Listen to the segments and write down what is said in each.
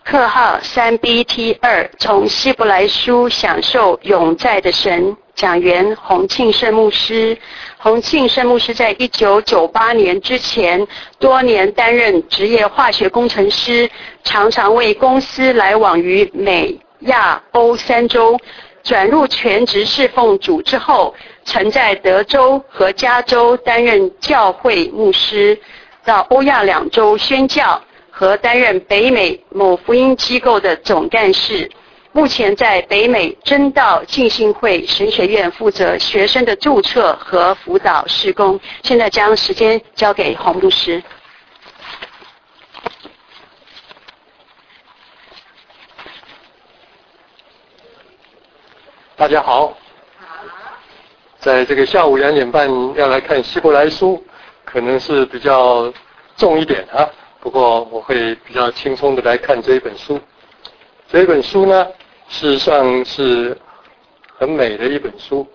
课号3BT2，从希伯来书享受永在的神。讲员洪庆圣牧师。洪庆圣牧师在1998年之前多年担任职业化学工程师，常常为公司来往于美、亚、欧3洲。转入全职侍奉主之后，曾在德州和加州担任教会牧师，到欧亚2洲宣教和担任北美某福音机构的总干事。目前在北美真道浸信会神学院负责学生的注册和辅导事工。现在将时间交给洪牧师。 大家好，在这个下午2点半要来看希伯来书，可能是比较重一点啊，不过我会比较轻松的来看这一本书。这一本书呢，事实上是很美的一本书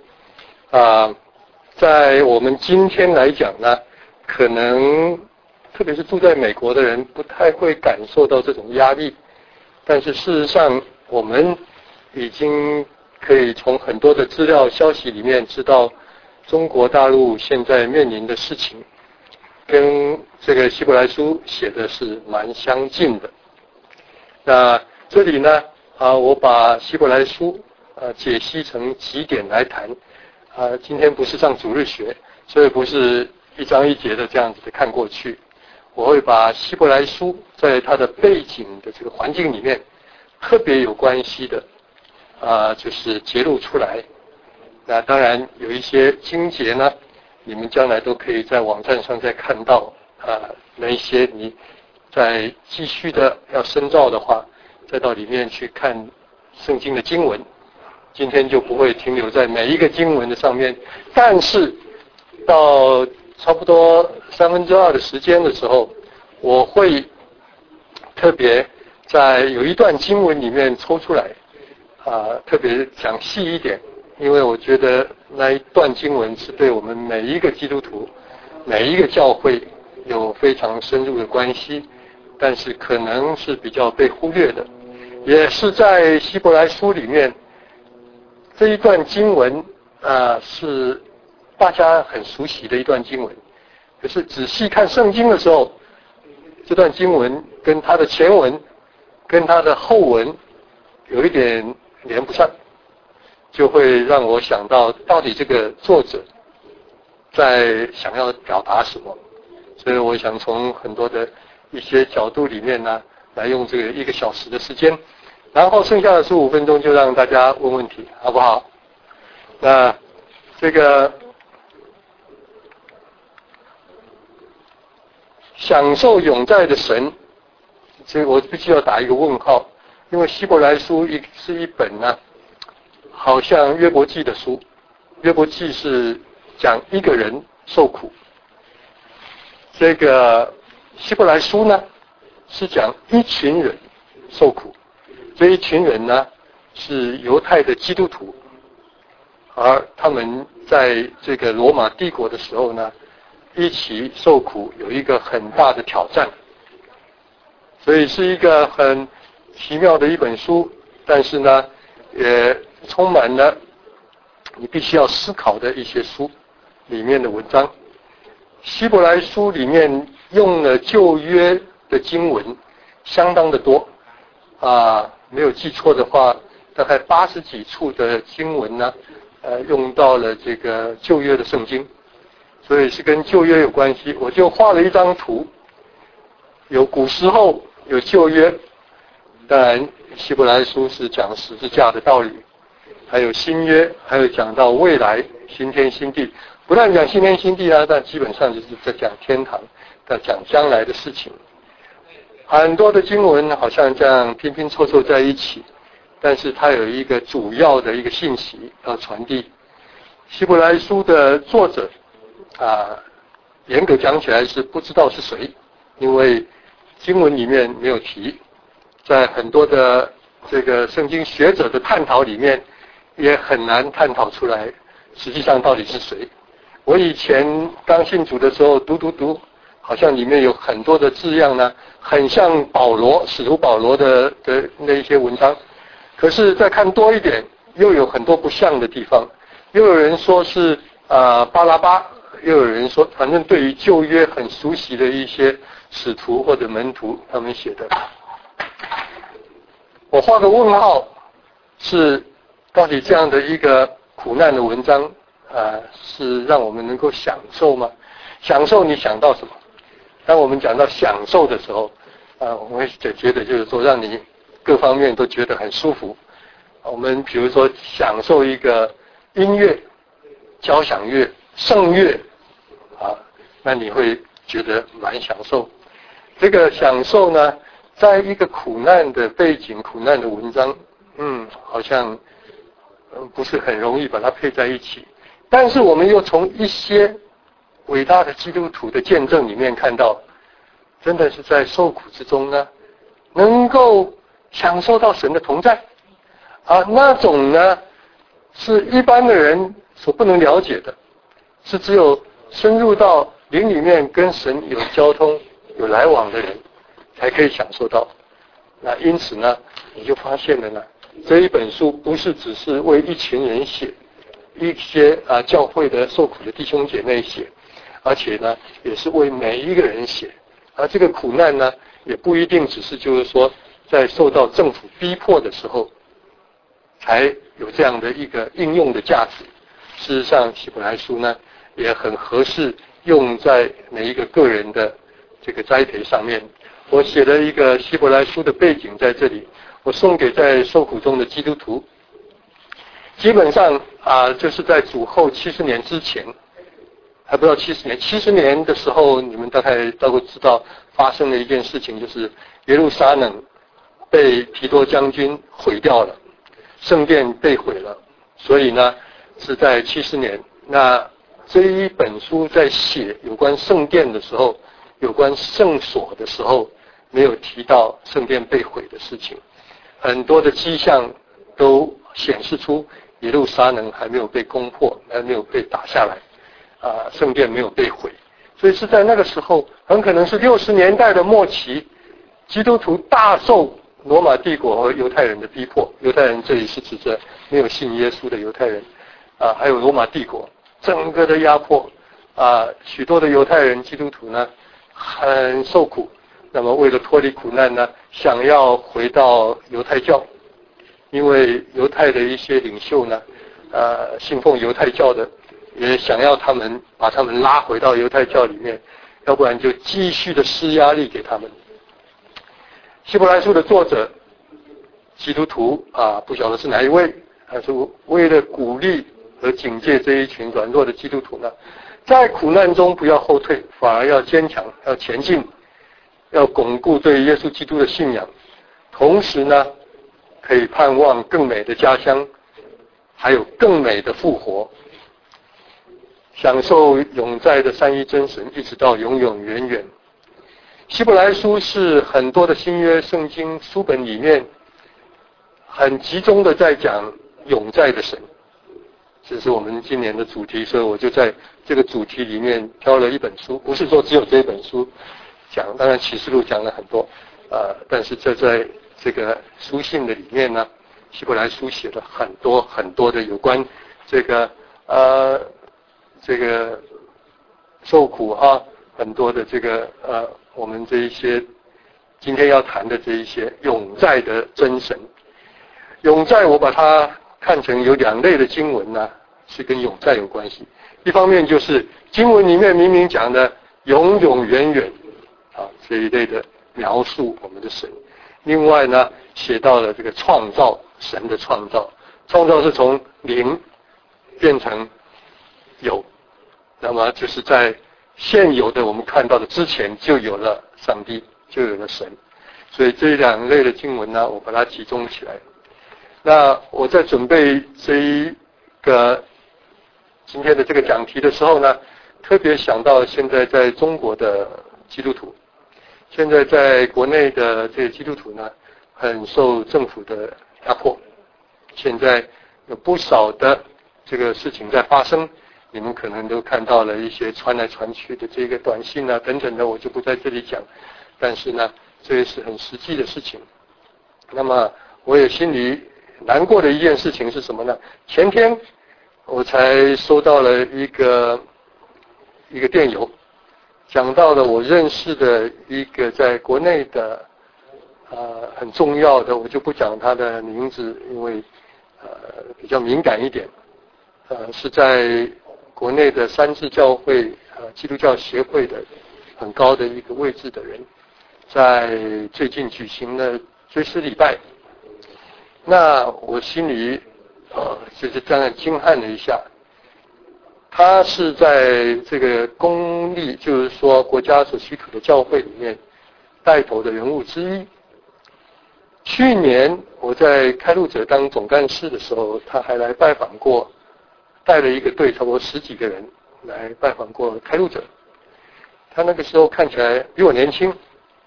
在我们今天来讲呢，可能特别是住在美国的人不太会感受到这种压力，但是事实上我们已经可以从很多的资料消息里面知道中国大陆现在面临的事情跟这个希伯来书写的是蛮相近的。那这里呢我把希伯来书解析成几点来谈今天不是上主日学，所以不是一章一节的这样子的看过去，我会把希伯来书在它的背景的这个环境里面特别有关系的就是揭露出来。那当然有一些经节呢，你们将来都可以在网站上再看到那一些你在继续的要深造的话，再到里面去看圣经的经文。今天就不会停留在每一个经文的上面，但是到差不多2/3的时间的时候，我会特别在有一段经文里面抽出来特别讲细一点，因为我觉得那一段经文是对我们每一个基督徒每一个教会有非常深入的关系，但是可能是比较被忽略的，也是在希伯来书里面这一段经文是大家很熟悉的一段经文，可是仔细看圣经的时候，这段经文跟它的前文跟它的后文有一点连不上，就会让我想到底这个作者在想要表达什么。所以我想从很多的一些角度里面呢，来用这个1个小时的时间，然后剩下的15分钟就让大家问问题，好不好？那这个享受永在的神，这我必须要打一个问号，因为希伯来书是一本呢，好像约伯记的书。约伯记是讲一个人受苦，这个希伯来书呢是讲一群人受苦。这一群人呢是犹太的基督徒，而他们在这个罗马帝国的时候呢一起受苦，有一个很大的挑战，所以是一个很奇妙的一本书，但是呢也充满了你必须要思考的一些书里面的文章。希伯来书里面用了旧约的经文相当的多没有记错的话，大概80几处的经文呢用到了这个旧约的圣经，所以是跟旧约有关系。我就画了一张图，有古时候，有旧约，当然希伯来书是讲十字架的道理，还有新约，还有讲到未来新天新地。不但讲新天新地但基本上就是在讲天堂，在讲将来的事情。很多的经文好像这样拼拼凑凑在一起，但是它有一个主要的一个信息要传递。希伯来书的作者严格讲起来是不知道是谁，因为经文里面没有提，在很多的这个圣经学者的探讨里面也很难探讨出来实际上到底是谁。我以前刚信主的时候读， 好像里面有很多的字样呢，很像保罗使徒保罗的那一些文章。可是再看多一点，又有很多不像的地方。又有人说是巴拉巴，又有人说反正对于旧约很熟悉的一些使徒或者门徒他们写的。我画个问号，是到底这样的一个苦难的文章是让我们能够享受吗？享受你想到什么？当我们讲到享受的时候我们会觉得就是说让你各方面都觉得很舒服。我们比如说享受一个音乐、交响乐、圣乐那你会觉得蛮享受。这个享受呢，在一个苦难的背景、苦难的文章好像不是很容易把它配在一起。但是我们又从一些伟大的基督徒的见证里面看到，真的是在受苦之中呢，能够享受到神的同在那种呢是一般的人所不能了解的，是只有深入到灵里面跟神有交通有来往的人才可以享受到。那因此呢，你就发现了呢，这一本书不是只是为一群人写，一些教会的受苦的弟兄姐妹写，而且呢也是为每一个人写。而这个苦难呢，也不一定只是就是说在受到政府逼迫的时候才有这样的一个应用的价值。事实上希伯来书呢也很合适用在每一个个人的这个栽培上面。我写了一个希伯来书的背景在这里，我送给在受苦中的基督徒。基本上就是在主后70年之前，还不到70年，70年的时候你们大概都知道发生了一件事情，就是耶路撒冷被提多将军毁掉了，圣殿被毁了。所以呢是在70年，那这一本书在写有关圣殿的时候，有关圣所的时候，没有提到圣殿被毁的事情。很多的迹象都显示出耶路撒冷还没有被攻破，还没有被打下来圣殿没有被毁。所以是在那个时候，很可能是60年代的末期，基督徒大受罗马帝国和犹太人的逼迫。犹太人这里是指着没有信耶稣的犹太人还有罗马帝国整个的压迫许多的犹太人基督徒呢很受苦。那么为了脱离苦难呢，想要回到犹太教，因为犹太的一些领袖呢信奉犹太教的也想要把他们拉回到犹太教里面，要不然就继续的施压力给他们。希伯来书的作者基督徒不晓得是哪一位，还是为了鼓励和警戒这一群软弱的基督徒呢，在苦难中不要后退，反而要坚强，要前进，要巩固对耶稣基督的信仰，同时呢可以盼望更美的家乡，还有更美的复活，享受永在的三一真神，一直到永永远远。希伯来书是很多的新约圣经书本里面很集中的在讲永在的神，这是我们今年的主题，所以我就在这个主题里面挑了一本书，不是说只有这本书讲，当然启示录讲了很多但是这在这个书信的里面呢，希伯来书写了很多很多的有关这个受苦很多的这个我们这一些今天要谈的这一些永在的真神。永在我把它看成有2类的经文呢，是跟永在有关系。一方面就是经文里面明明讲的永永远远这一类的描述我们的神。另外呢写到了这个创造，神的创造，创造是从零变成有，那么就是在现有的我们看到的之前就有了上帝，就有了神。所以这2类的经文呢，我把它集中起来。那我在准备这一个今天的这个讲题的时候呢，特别想到现在在中国的基督徒，现在在国内的这些基督徒呢，很受政府的压迫，现在有不少的这个事情在发生， 你们可能都看到了一些传来传去的这个短信啊等等的，我就不在这里讲。但是呢，这也是很实际的事情。那么我也心里难过的一件事情是什么呢？前天我才收到了一个电邮，讲到了我认识的一个在国内的很重要的，我就不讲他的名字，因为比较敏感一点。是在国内的三自教会基督教协会的很高的一个位置的人，在最近举行了追思礼拜。那我心里就是这样惊叹了一下。他是在这个公立，就是说国家所许可的教会里面带头的人物之一。去年我在开路者当总干事的时候，他还来拜访过，带了一个队，差不多10几个人来拜访过开路者。他那个时候看起来比我年轻，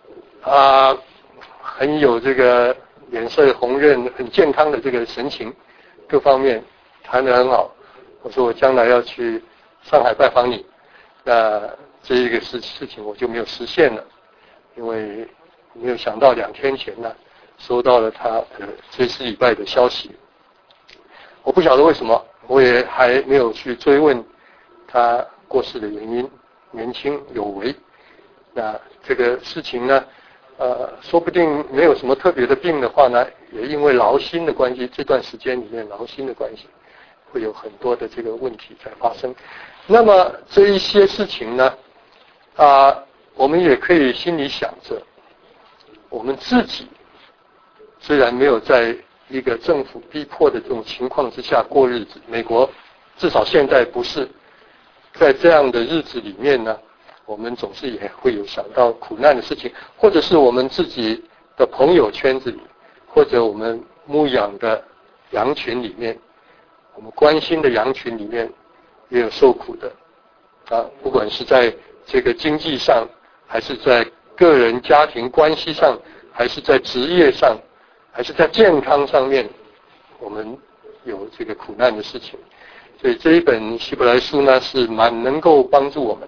很有这个脸色红润、很健康的这个神情，各方面谈得很好。我说我将来要去上海拜访你，那这一个事情我就没有实现了，因为没有想到2天前呢，收到了他的追思礼拜的消息。我不晓得为什么，我也还没有去追问他过世的原因，年轻有为。那这个事情呢，说不定没有什么特别的病的话呢，也因为劳心的关系，这段时间里面劳心的关系，会有很多的这个问题在发生。那么这一些事情呢，我们也可以心里想着，我们自己虽然没有在一个政府逼迫的这种情况之下过日子，美国至少现在不是，在这样的日子里面呢，我们总是也会有想到苦难的事情，或者是我们自己的朋友圈子里，或者我们牧养的羊群里面，我们关心的羊群里面也有受苦的不管是在这个经济上，还是在个人家庭关系上，还是在职业上，还是在健康上面，我们有这个苦难的事情。所以这一本希伯来书呢，是蛮能够帮助我们。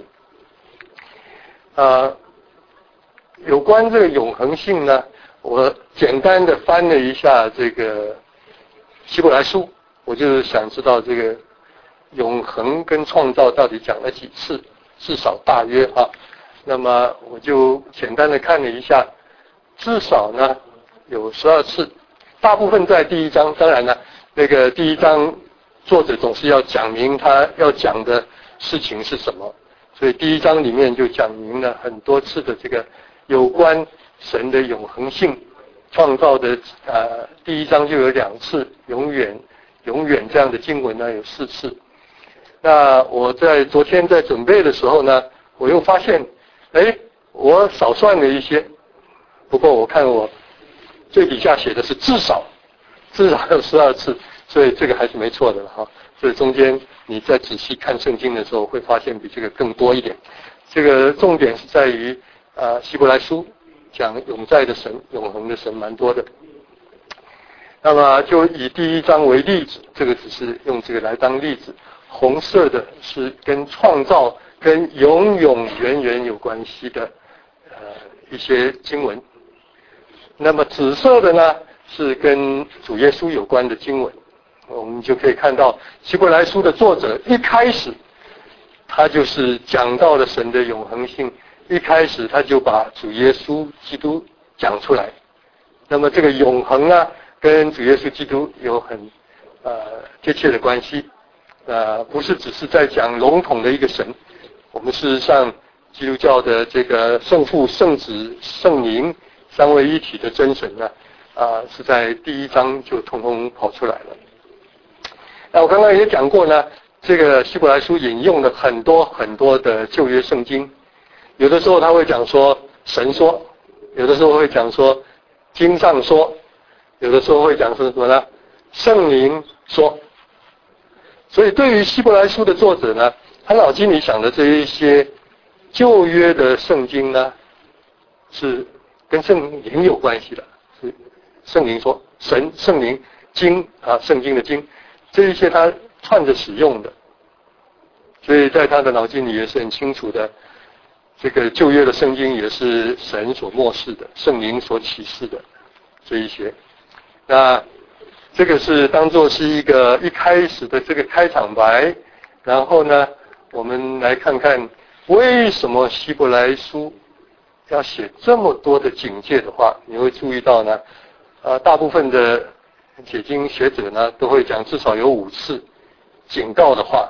有关这个永恒性呢，我简单的翻了一下这个希伯来书，我就是想知道这个永恒跟创造到底讲了几次，至少大约那么我就简单的看了一下，至少呢有12次，大部分在第1章。当然了，那个第1章作者总是要讲明他要讲的事情是什么，所以第1章里面就讲明了很多次的这个有关神的永恒性。创造的第1章就有2次，永远这样的经文呢有4次。那我在昨天在准备的时候呢，我又发现我少算了一些，不过我看我最底下写的是至少有12次，所以这个还是没错的了所以中间你再仔细看圣经的时候，会发现比这个更多一点。这个重点是在于希伯来书讲永在的神、永恒的神蛮多的。那么就以第1章为例子，这个只是用这个来当例子。红色的是跟创造、跟永永远远有关系的一些经文。那么紫色的呢，是跟主耶稣有关的经文。我们就可以看到希伯来书的作者一开始他就是讲到了神的永恒性，一开始他就把主耶稣基督讲出来。那么这个永恒呢，跟主耶稣基督有很贴切的关系。不是只是在讲笼统的一个神，我们事实上基督教的这个圣父、圣子、圣灵三位一体的真神呢，是在第1章就统统跑出来了。那我刚刚也讲过呢，这个希伯来书引用了很多很多的旧约圣经，有的时候他会讲说神说，有的时候会讲说经上说，有的时候会讲说什么呢？圣灵说。所以对于希伯来书的作者呢，他脑筋里想的这一些旧约的圣经呢，是跟圣灵有关系的，是圣灵说，圣灵经圣经的经，这一些他串着使用的。 所以在他的脑筋里也是很清楚的，这个旧约的圣经也是神所默示的，圣灵所启示的这一些。那这个是当作是一个一开始的这个开场白，然后呢，我们来看看为什么希伯来书要写这么多的警戒的话。你会注意到呢，大部分的解经学者呢都会讲至少有5次警告的话。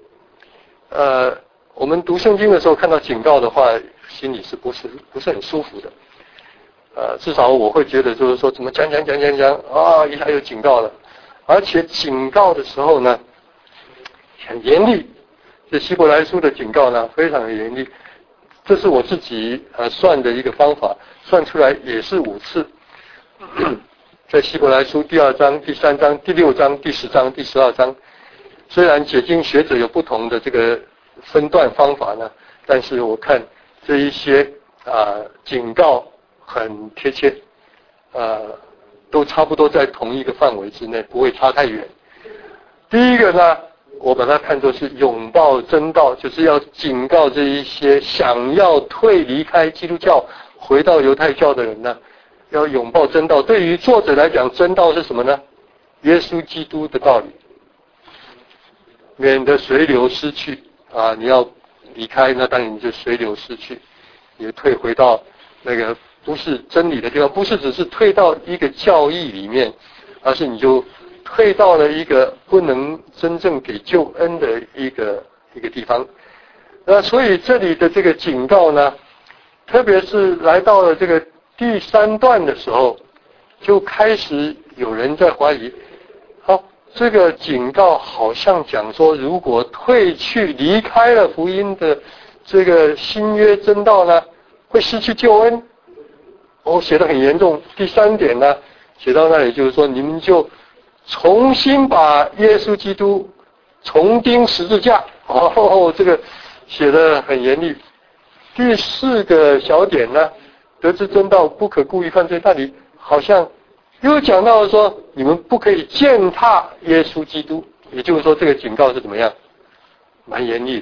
我们读圣经的时候看到警告的话，心里是不是很舒服的？至少我会觉得就是说，怎么讲啊，一下又警告了，而且警告的时候呢，很严厉。这希伯来书的警告呢，非常的严厉。这是我自己算的一个方法，算出来也是5次。在希伯来书第2章、第3章、第6章、第10章、第12章，虽然解经学者有不同的这个分段方法呢，但是我看这一些警告很贴切，都差不多在同一个范围之内，不会差太远。第一个呢，我把它看作是拥抱真道，就是要警告这一些想要离开基督教回到犹太教的人呢，要拥抱真道。对于作者来讲，真道是什么呢？耶稣基督的道理，免得随流失去你要离开，那当然你就随流失去，也退回到那个不是真理的地方，不是只是退到一个教义里面，而是你就退到了一个不能真正给救恩的一个地方。那所以这里的这个警告呢，特别是来到了这个第3段的时候，就开始有人在怀疑，这个警告好像讲说，如果退去离开了福音的这个新约真道呢，会失去救恩。写得很严重。第3点呢，写到那里就是说，你们就重新把耶稣基督重钉十字架。这个写得很严厉。第4个小点呢，得知真道不可故意犯罪，那里好像又讲到了说，你们不可以践踏耶稣基督。也就是说，这个警告是怎么样？蛮严厉的。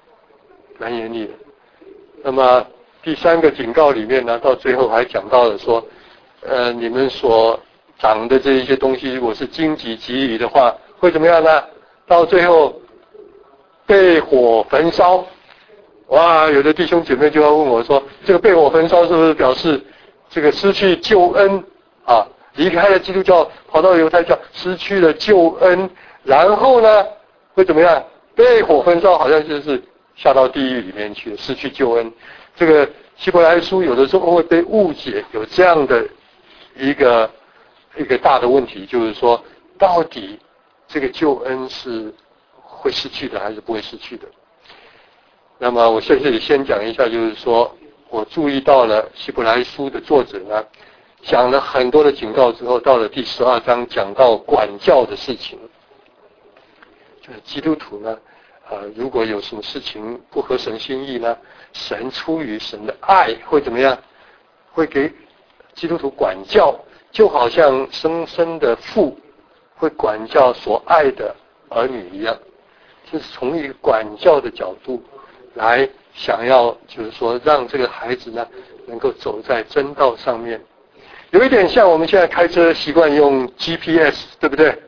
那么第3个警告里面呢，到最后还讲到了说，你们所长的这一些东西，如果是荆棘蒺藜的话，会怎么样呢？到最后被火焚烧。有的弟兄姐妹就要问我说，这个被火焚烧是不是表示这个失去救恩离开了基督教，跑到犹太教，失去了救恩，然后呢会怎么样？被火焚烧，好像就是下到地狱里面去，失去救恩。这个希伯来书有的时候会被误解，有这样的一个大的问题，就是说到底这个救恩是会失去的还是不会失去的？那么我在这里先讲一下，就是说我注意到了希伯来书的作者呢，讲了很多的警告之后，到了第12章讲到管教的事情，就是基督徒呢如果有什么事情不合神心意呢，神出于神的爱会怎么样？会给基督徒管教，就好像生身的父会管教所爱的儿女一样。就是从一个管教的角度来想要，就是说让这个孩子呢能够走在真道上面。有一点像我们现在开车习惯用 GPS， 对不对？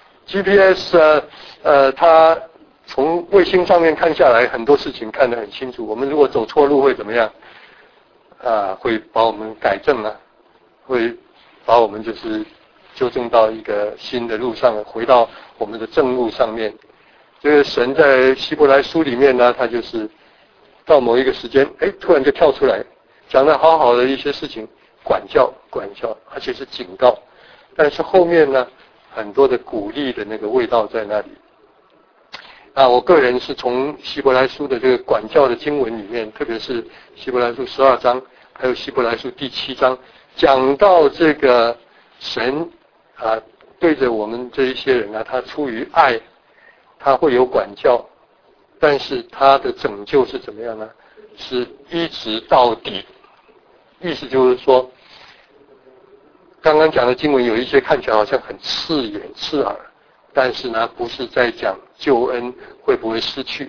GPS 它从卫星上面看下来，很多事情看得很清楚。我们如果走错路会怎么样？会把我们改正会把我们就是纠正到一个新的路上，回到我们的正路上面。这个神在希伯来书里面呢，他就是到某一个时间，突然就跳出来，讲得好好的一些事情，管教，而且是警告。但是后面呢，很多的鼓励的那个味道在那里。我个人是从希伯来书的这个管教的经文里面，特别是希伯来书12章，还有希伯来书第7章，讲到这个神对着我们这一些人他出于爱，他会有管教，但是他的拯救是怎么样呢？是一直到底。意思就是说，刚刚讲的经文有一些看起来好像很刺眼刺耳，但是呢不是在讲救恩会不会失去，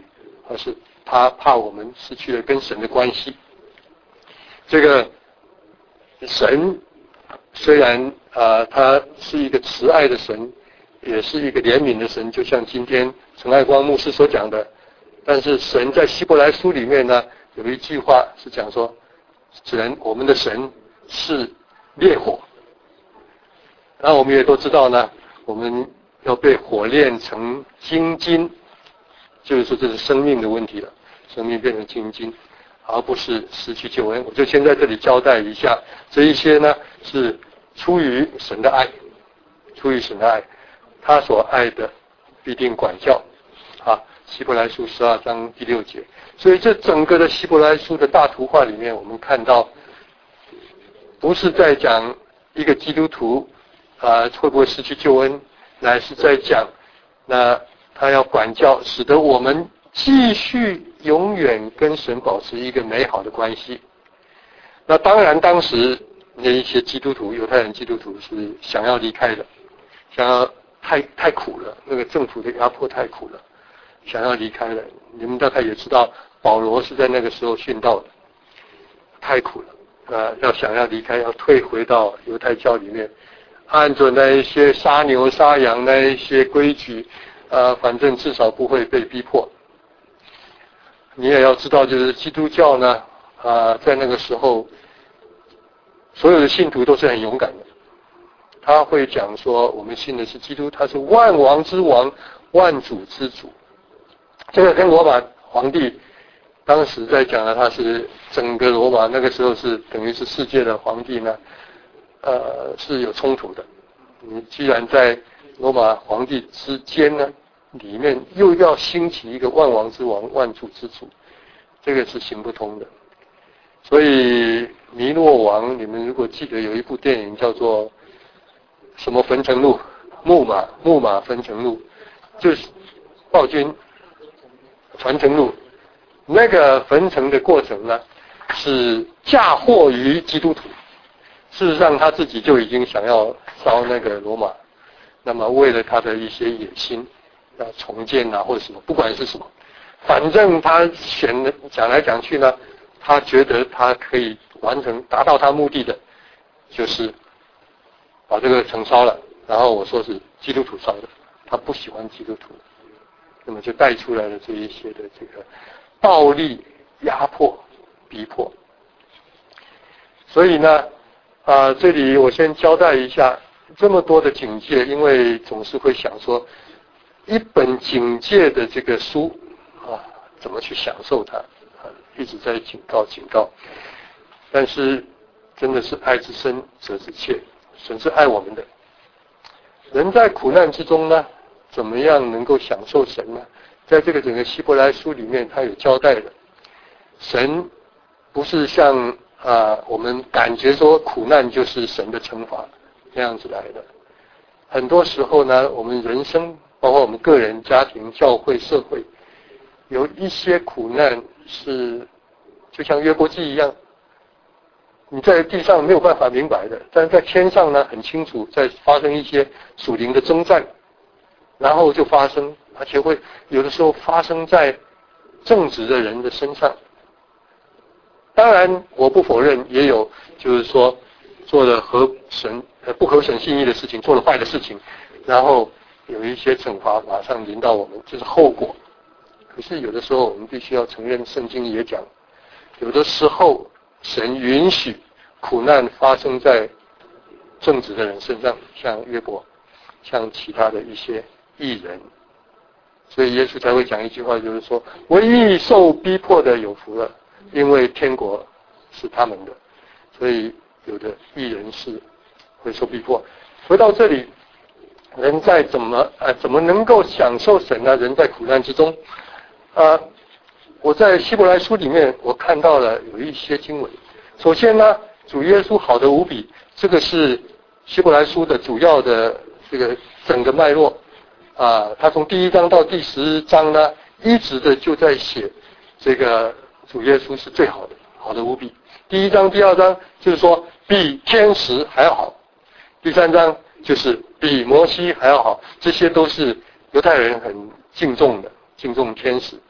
而是他怕我们失去了跟神的关系。这个神虽然他是一个慈爱的神，也是一个怜悯的神，就像今天陈爱光牧师所讲的，但是神在希伯来书里面呢，有一句话是讲说，我们的神是烈火。那我们也都知道呢，我们要被火炼成精金，就是说这是生命的问题了，生命变成精金，而不是失去救恩。我就先在这里交代一下，这一些呢是出于神的爱，出于神的爱，他所爱的必定管教啊。希伯来书12章第6节。所以这整个的希伯来书的大图画里面，我们看到不是在讲一个基督徒会不会失去救恩，乃是在讲那他要管教，使得我们继续永远跟神保持一个美好的关系。那当然当时那一些基督徒，犹太人基督徒是想要离开的，想要太苦了，那个政府的压迫太苦了，想要离开了。你们大概也知道保罗是在那个时候殉道的，太苦了，想要离开，要退回到犹太教里面，按着那一些杀牛杀羊那一些规矩，反正至少不会被逼迫。你也要知道，就是基督教呢，在那个时候，所有的信徒都是很勇敢的。他会讲说，我们信的是基督，他是万王之王，万主之主。这个跟罗马皇帝当时在讲的，他是整个罗马那个时候是等于是世界的皇帝呢，是有冲突的。你既然在罗马皇帝之间呢，里面又要兴起一个万王之王、万主之主，这个是行不通的。所以尼诺王，你们如果记得有一部电影叫做什么焚城录，木马焚城录，就是暴君传承录，那个焚城的过程呢，是嫁祸于基督徒。事实上他自己就已经想要烧那个罗马，那么为了他的一些野心，重建或者什么，不管是什么，反正他讲来讲去呢，他觉得他可以达到他目的的，就是把这个城烧了，然后我说是基督徒烧的，他不喜欢基督徒，那么就带出来了这一些的这个暴力、压迫、逼迫。所以呢，这里我先交代一下这么多的警戒，因为总是会想说，一本警戒的这个书怎么去享受它，一直在警告。但是真的是爱之深责之切，神是爱我们的。人在苦难之中呢，怎么样能够享受神呢？在这个整个希伯来书里面，他有交代的。神不是像我们感觉说苦难就是神的惩罚那样子来的。很多时候呢，我们人生，包括我们个人、家庭、教会、社会，有一些苦难是就像约伯记一样，你在地上没有办法明白的，但是在天上呢很清楚，在发生一些属灵的征战，然后就发生，而且会有的时候发生在正直的人的身上。当然我不否认也有就是说做了不合神心意的事情，做了坏的事情，然后有一些惩罚马上临到我们，这是后果。可是有的时候我们必须要承认，圣经也讲，有的时候神允许苦难发生在正直的人身上，像约伯，像其他的一些义人。所以耶稣才会讲一句话，就是说，唯一受逼迫的有福了，因为天国是他们的。所以有的义人是会受逼迫。回到这里，人在怎么能够享受神呢？人在苦难之中，我在希伯来书里面我看到了有一些经文。首先呢，主耶稣好得无比，这个是希伯来书的主要的这个整个脉络。他从第1章到第10章呢，一直的就在写这个主耶稣是最好的，好得无比。第1章、第2章就是说比天使还要好，第3章就是比摩西还要好，这些都是犹太人很敬重的，敬重天使。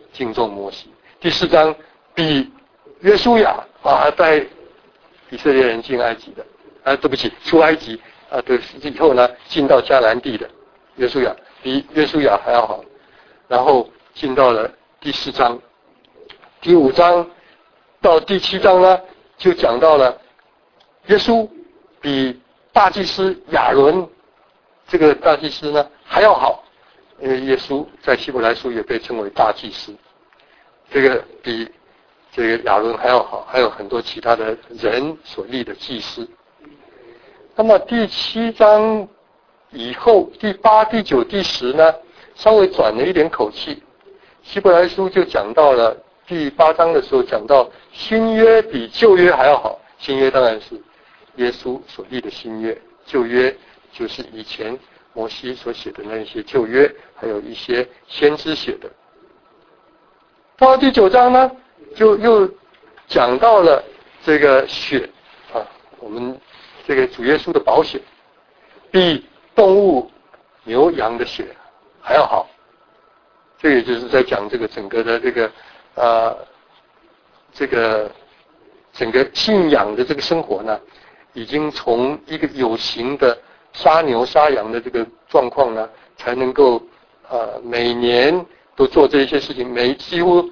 敬重摩西。第4章比约书亚带以色列人进埃及的，对不起，出埃及对，以后呢进到迦南地的约书亚比约书亚还要好。然后进到了第4章，第5章到第7章呢，就讲到了耶稣比大祭司亚伦这个大祭司呢还要好，因为耶稣在希伯来书也被称为大祭司，这个比这个亚伦还要好，还有很多其他的人所立的祭司。那么第7章以后，第8、第9、第10呢，稍微转了一点口气。希伯来书就讲到了第8章的时候，讲到新约比旧约还要好。新约当然是耶稣所立的新约，旧约就是以前摩西所写的那些旧约，还有一些先知写的。到第9章呢，就又讲到了这个血我们这个主耶稣的宝血比动物牛羊的血还要好。这个也就是在讲这个整个的这个整个信仰的这个生活呢，已经从一个有形的杀牛杀羊的这个状况呢，才能够每年都做这些事情，几乎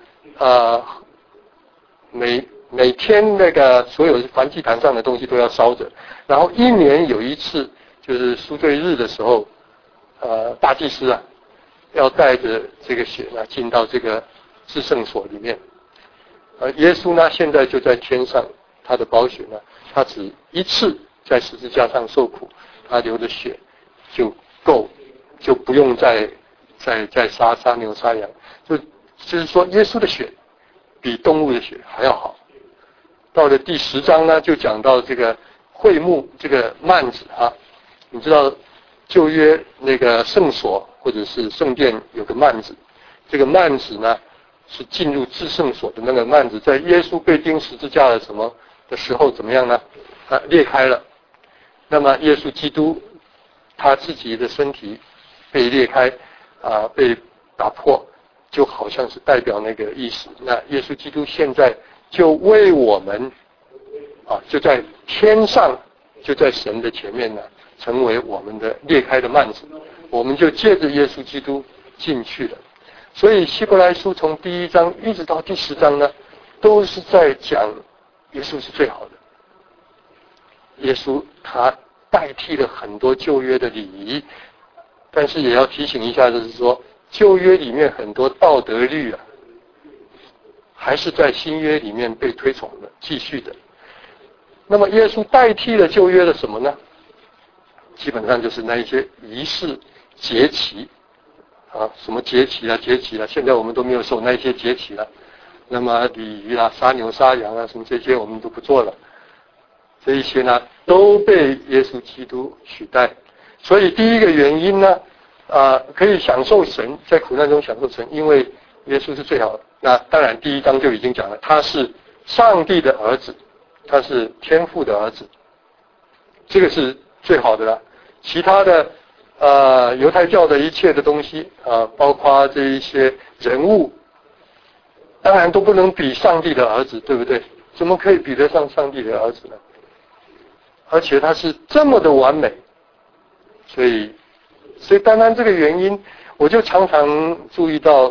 每天那个所有燔祭坛上的东西都要烧着，然后1年有一次就是赎罪日的时候，大祭司要带着这个血呢进到这个至圣所里面。耶稣呢现在就在天上，他的宝血呢，他只一次在十字架上受苦，他流的血就够，就不用再杀牛杀羊，就是说耶稣的血比动物的血还要好。到了第10章呢，就讲到这个会幕这个幔子你知道旧约那个圣所或者是圣殿有个幔子，这个幔子呢是进入至圣所的那个幔子，在耶稣被钉十字架的时候怎么样呢？裂开了。那么耶稣基督他自己的身体被裂开被打破，就好像是代表那个意思。那耶稣基督现在就为我们就在天上，就在神的前面呢，成为我们的裂开的幔子，我们就借着耶稣基督进去了。所以希伯来书从第1章一直到第10章呢，都是在讲耶稣是最好的。耶稣他代替了很多旧约的礼仪，但是也要提醒一下，就是说旧约里面很多道德律还是在新约里面被推崇的，继续的。那么耶稣代替了旧约的什么呢？基本上就是那一些仪式节期什么节期了，现在我们都没有守那些节期了。那么礼仪杀牛杀羊什么这些我们都不做了，这一些呢都被耶稣基督取代。所以第一个原因呢可以享受神，在苦难中享受神，因为耶稣是最好的。那当然第1章就已经讲了，他是上帝的儿子，他是天父的儿子，这个是最好的了。其他的犹太教的一切的东西包括这一些人物，当然都不能比上帝的儿子，对不对？怎么可以比得上上帝的儿子呢？而且他是这么的完美，所以单单这个原因，我就常常注意到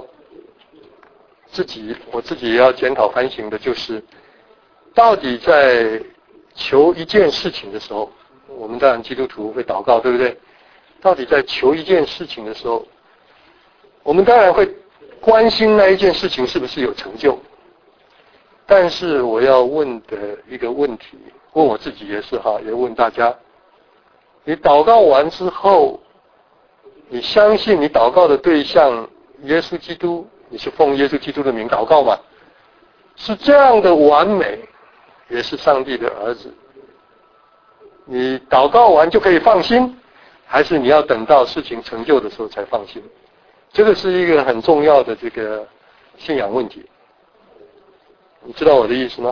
我自己也要检讨反省的，就是到底在求一件事情的时候，我们当然基督徒会祷告，对不对？到底在求一件事情的时候，我们当然会关心那一件事情是不是有成就，但是我要问的一个问题，问我自己也是也问大家，你祷告完之后，你相信你祷告的对象耶稣基督，你是奉耶稣基督的名祷告吗？是这样的完美，也是上帝的儿子，你祷告完就可以放心，还是你要等到事情成就的时候才放心？这个是一个很重要的这个信仰问题，你知道我的意思吗？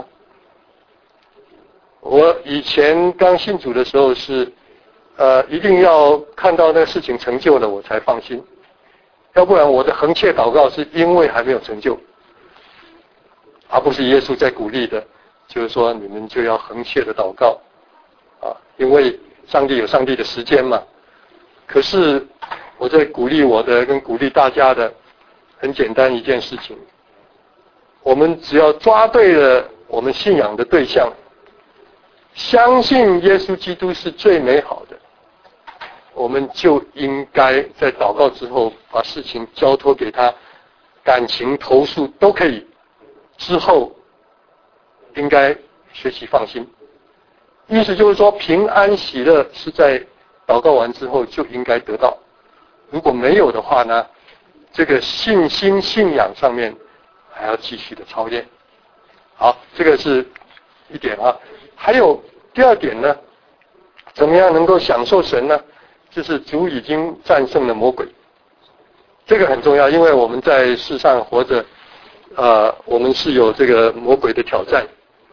我以前刚信主的时候是一定要看到那个事情成就了我才放心， 要不然我的横切祷告是因为还没有成就，而不是耶稣在鼓励的，就是说你们就要横切的祷告啊，因为上帝有上帝的时间嘛。可是我在鼓励我的跟鼓励大家的很简单一件事情，我们只要抓对了我们信仰的对象，相信耶稣基督是最美好的，我们就应该在祷告之后把事情交托给他，感情投诉都可以，之后应该学习放心。意思就是说，平安喜乐是在祷告完之后就应该得到，如果没有的话呢，这个信心信仰上面还要继续的操练。好，这个是一点啊。还有第二点呢，怎么样能够享受神呢？就是主已经战胜了魔鬼，这个很重要，因为我们在世上活着，我们是有这个魔鬼的挑战，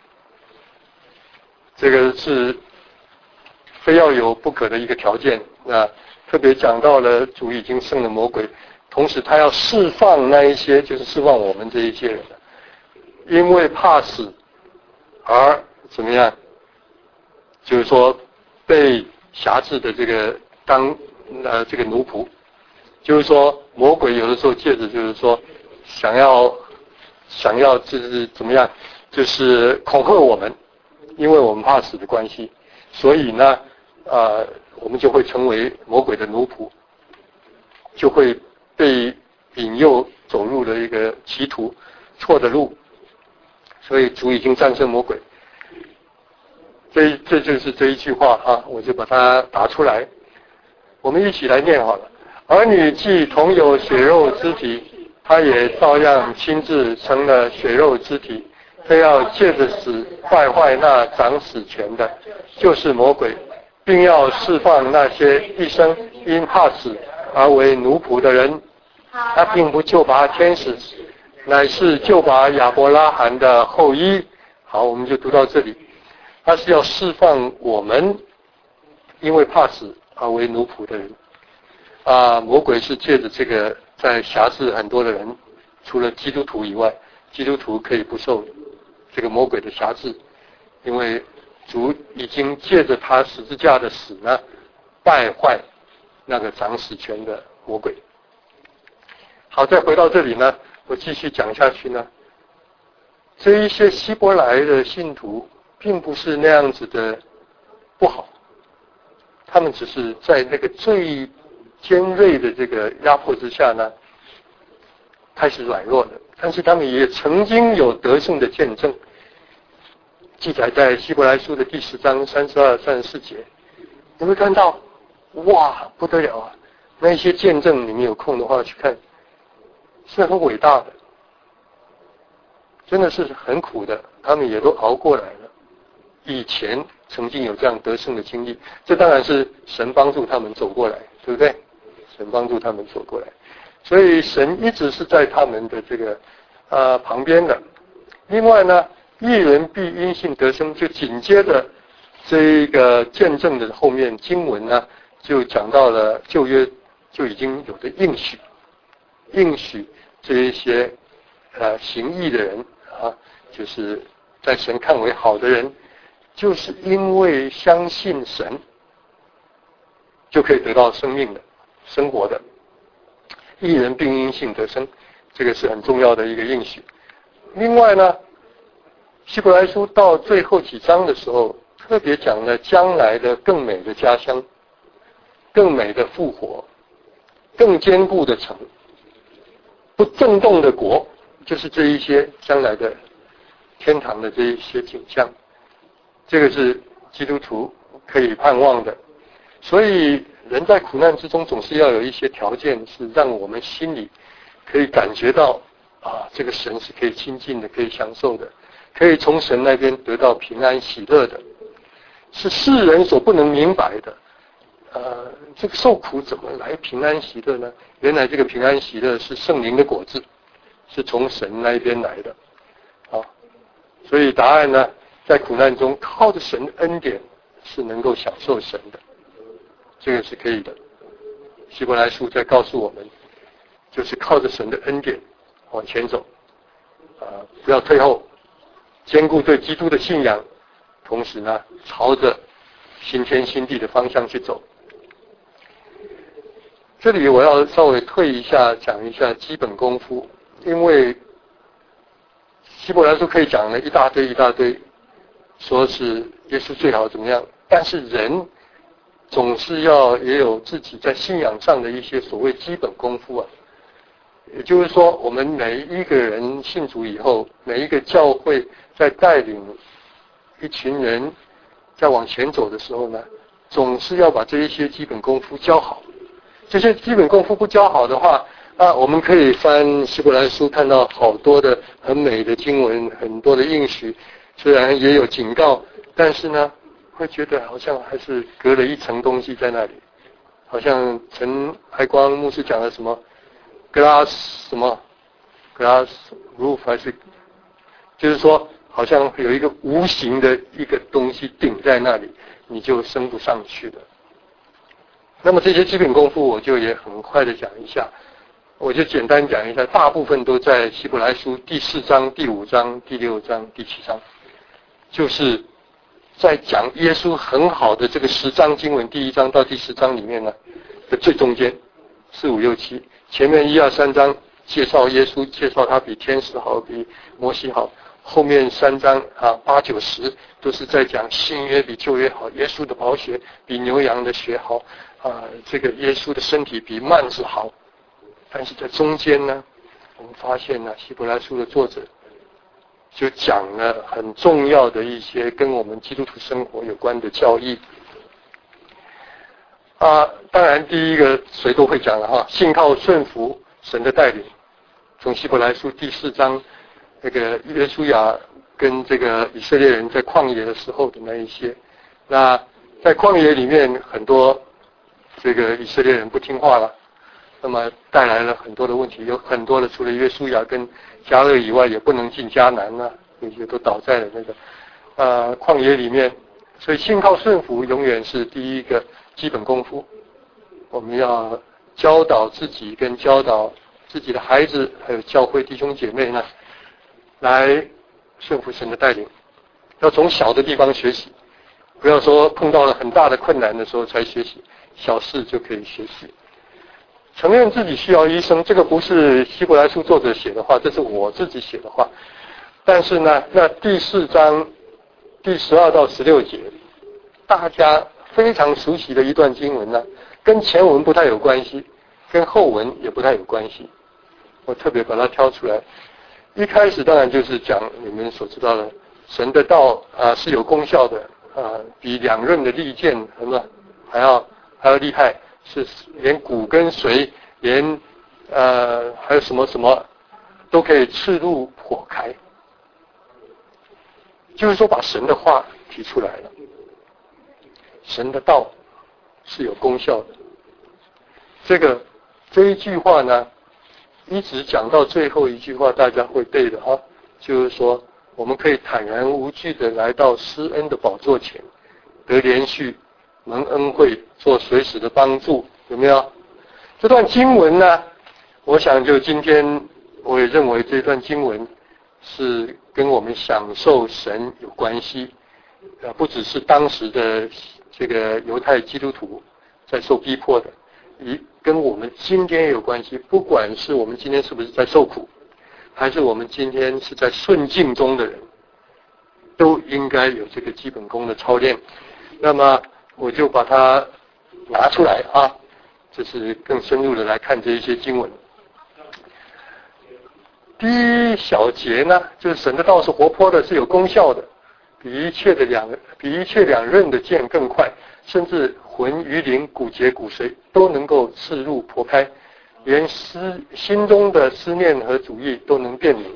这个是非要有不可的一个条件。那特别讲到了主已经胜了魔鬼，同时他要释放那一些，就是释放我们这一些人，因为怕死而怎么样，就是说被辖制的这个当这个奴仆，就是说魔鬼有的时候借着就是说想要就是怎么样，就是恐吓我们，因为我们怕死的关系，所以呢我们就会成为魔鬼的奴仆，就会被引诱走入了一个歧途错的路。所以主已经战胜魔鬼，这就是这一句话啊，我就把它打出来，我们一起来念好了。儿女既同有血肉之体，他也照样亲自成了血肉之体，非要借着死败坏那掌死权的，就是魔鬼，并要释放那些一生因怕死而为奴仆的人。他并不就拔天使，乃是就拔亚伯拉罕的后裔。好，我们就读到这里。他是要释放我们因为怕死而为奴仆的人。魔鬼是借着这个在辖制很多的人，除了基督徒以外，基督徒可以不受这个魔鬼的辖制，因为主已经借着他十字架的死呢，败坏那个掌死权的魔鬼。好，再回到这里呢，我继续讲下去呢。这一些希伯来的信徒并不是那样子的不好，他们只是在那个最尖锐的这个压迫之下呢，开始软弱了。但是他们也曾经有得胜的见证，记载在希伯来书的第10章32、34节。你会看到，哇，不得了啊！那些见证，你们有空的话去看，是很伟大的，真的是很苦的，他们也都熬过来了。以前曾经有这样得胜的经历，这当然是神帮助他们走过来，对不对？神帮助他们走过来，所以神一直是在他们的这个旁边的。另外呢，义人必因信得生，就紧接着这个见证的后面经文呢，就讲到了旧约就已经有的应许，应许这一些行义的人就是在神看为好的人，就是因为相信神，就可以得到生命的、生活的。义人并因信得生，这个是很重要的一个应许。另外呢，希伯来书到最后几章的时候，特别讲了将来的更美的家乡、更美的复活、更坚固的城、不震动的国，就是这一些将来的天堂的这一些景象。这个是基督徒可以盼望的。所以人在苦难之中总是要有一些条件，是让我们心里可以感觉到这个神是可以亲近的，可以享受的，可以从神那边得到平安喜乐的，是世人所不能明白的。这个受苦怎么来平安喜乐呢？原来这个平安喜乐是圣灵的果子，是从神那边来的。所以答案呢，在苦难中靠着神的恩典是能够享受神的，这个是可以的。希伯来书在告诉我们， 就是靠着神的恩典往前走，不要退后，坚固对基督的信仰，同时呢，朝着新天新地的方向去走。这里我要稍微退一下，讲一下基本功夫，因为希伯来书可以讲了一大堆，说是耶稣最好怎么样，但是人总是也有自己在信仰上的一些所谓基本功夫啊。也就是说，我们每一个人信主以后，每一个教会在带领一群人在往前走的时候呢，总是要把这一些基本功夫教好。这些基本功夫不教好的话，我们可以翻希伯来书看到好多的很美的经文，很多的应许，虽然也有警告，但是呢，会觉得好像还是隔了一层东西在那里。好像陈海光牧师讲的什么 glass 什么 glass roof 还是，就是说好像有一个无形的一个东西顶在那里，你就升不上去的。那么这些基本功夫我就也很快的讲一下，我就简单讲一下，大部分都在希伯来书第4章、第5章、第6章、第7章，就是在讲耶稣很好的这个10章经文，第1章到第10章里面呢的最中间4、5、6、7，前面1、2、3章介绍耶稣，介绍他比天使好，比摩西好，后面3章8、9、10都是在讲新约比旧约好，耶稣的宝血比牛羊的血好，这个耶稣的身体比幔子好。但是在中间呢，我们发现呢，希伯来书的作者就讲了很重要的一些跟我们基督徒生活有关的教义。当然第一个谁都会讲了信靠顺服神的带领，从希伯来书第4章那个约书亚跟这个以色列人在旷野的时候的那一些，那在旷野里面很多这个以色列人不听话了，那么带来了很多的问题，有很多的除了约书亚跟迦勒以外也不能进迦南了，那些都倒在了那个旷野里面。所以信靠顺服永远是第一个基本功夫，我们要教导自己跟教导自己的孩子还有教会弟兄姐妹呢，来顺服神的带领，要从小的地方学习，不要说碰到了很大的困难的时候才学习，小事就可以学习。承认自己需要医生，这个不是希伯来书作者写的话，这是我自己写的话。但是呢，那第4章第12到16节，大家非常熟悉的一段经文呢，跟前文不太有关系，跟后文也不太有关系，我特别把它挑出来。一开始当然就是讲你们所知道的，神的道是有功效的，比2刃的利剑什么还要厉害，是连骨跟髓，连还有什么什么都可以刺入剖开，就是说把神的话提出来了。神的道是有功效的。这一句话呢，一直讲到最后一句话，大家会背的就是说我们可以坦然无惧的来到施恩的宝座前，得连续蒙恩惠，做随时的帮助，有没有？这段经文呢，我想就今天我也认为这段经文是跟我们享受神有关系，不只是当时的这个犹太基督徒在受逼迫的，跟我们今天也有关系。不管是我们今天是不是在受苦，还是我们今天是在顺境中的人，都应该有这个基本功的操练。那么我就把它拿出来这是更深入的来看这一些经文。第一小节呢，就是神的道是活泼的，是有功效的，比一切两刃的剑更快，甚至魂与灵、骨节骨髓都能够刺入剖开，连心中的思念和主意都能辨明。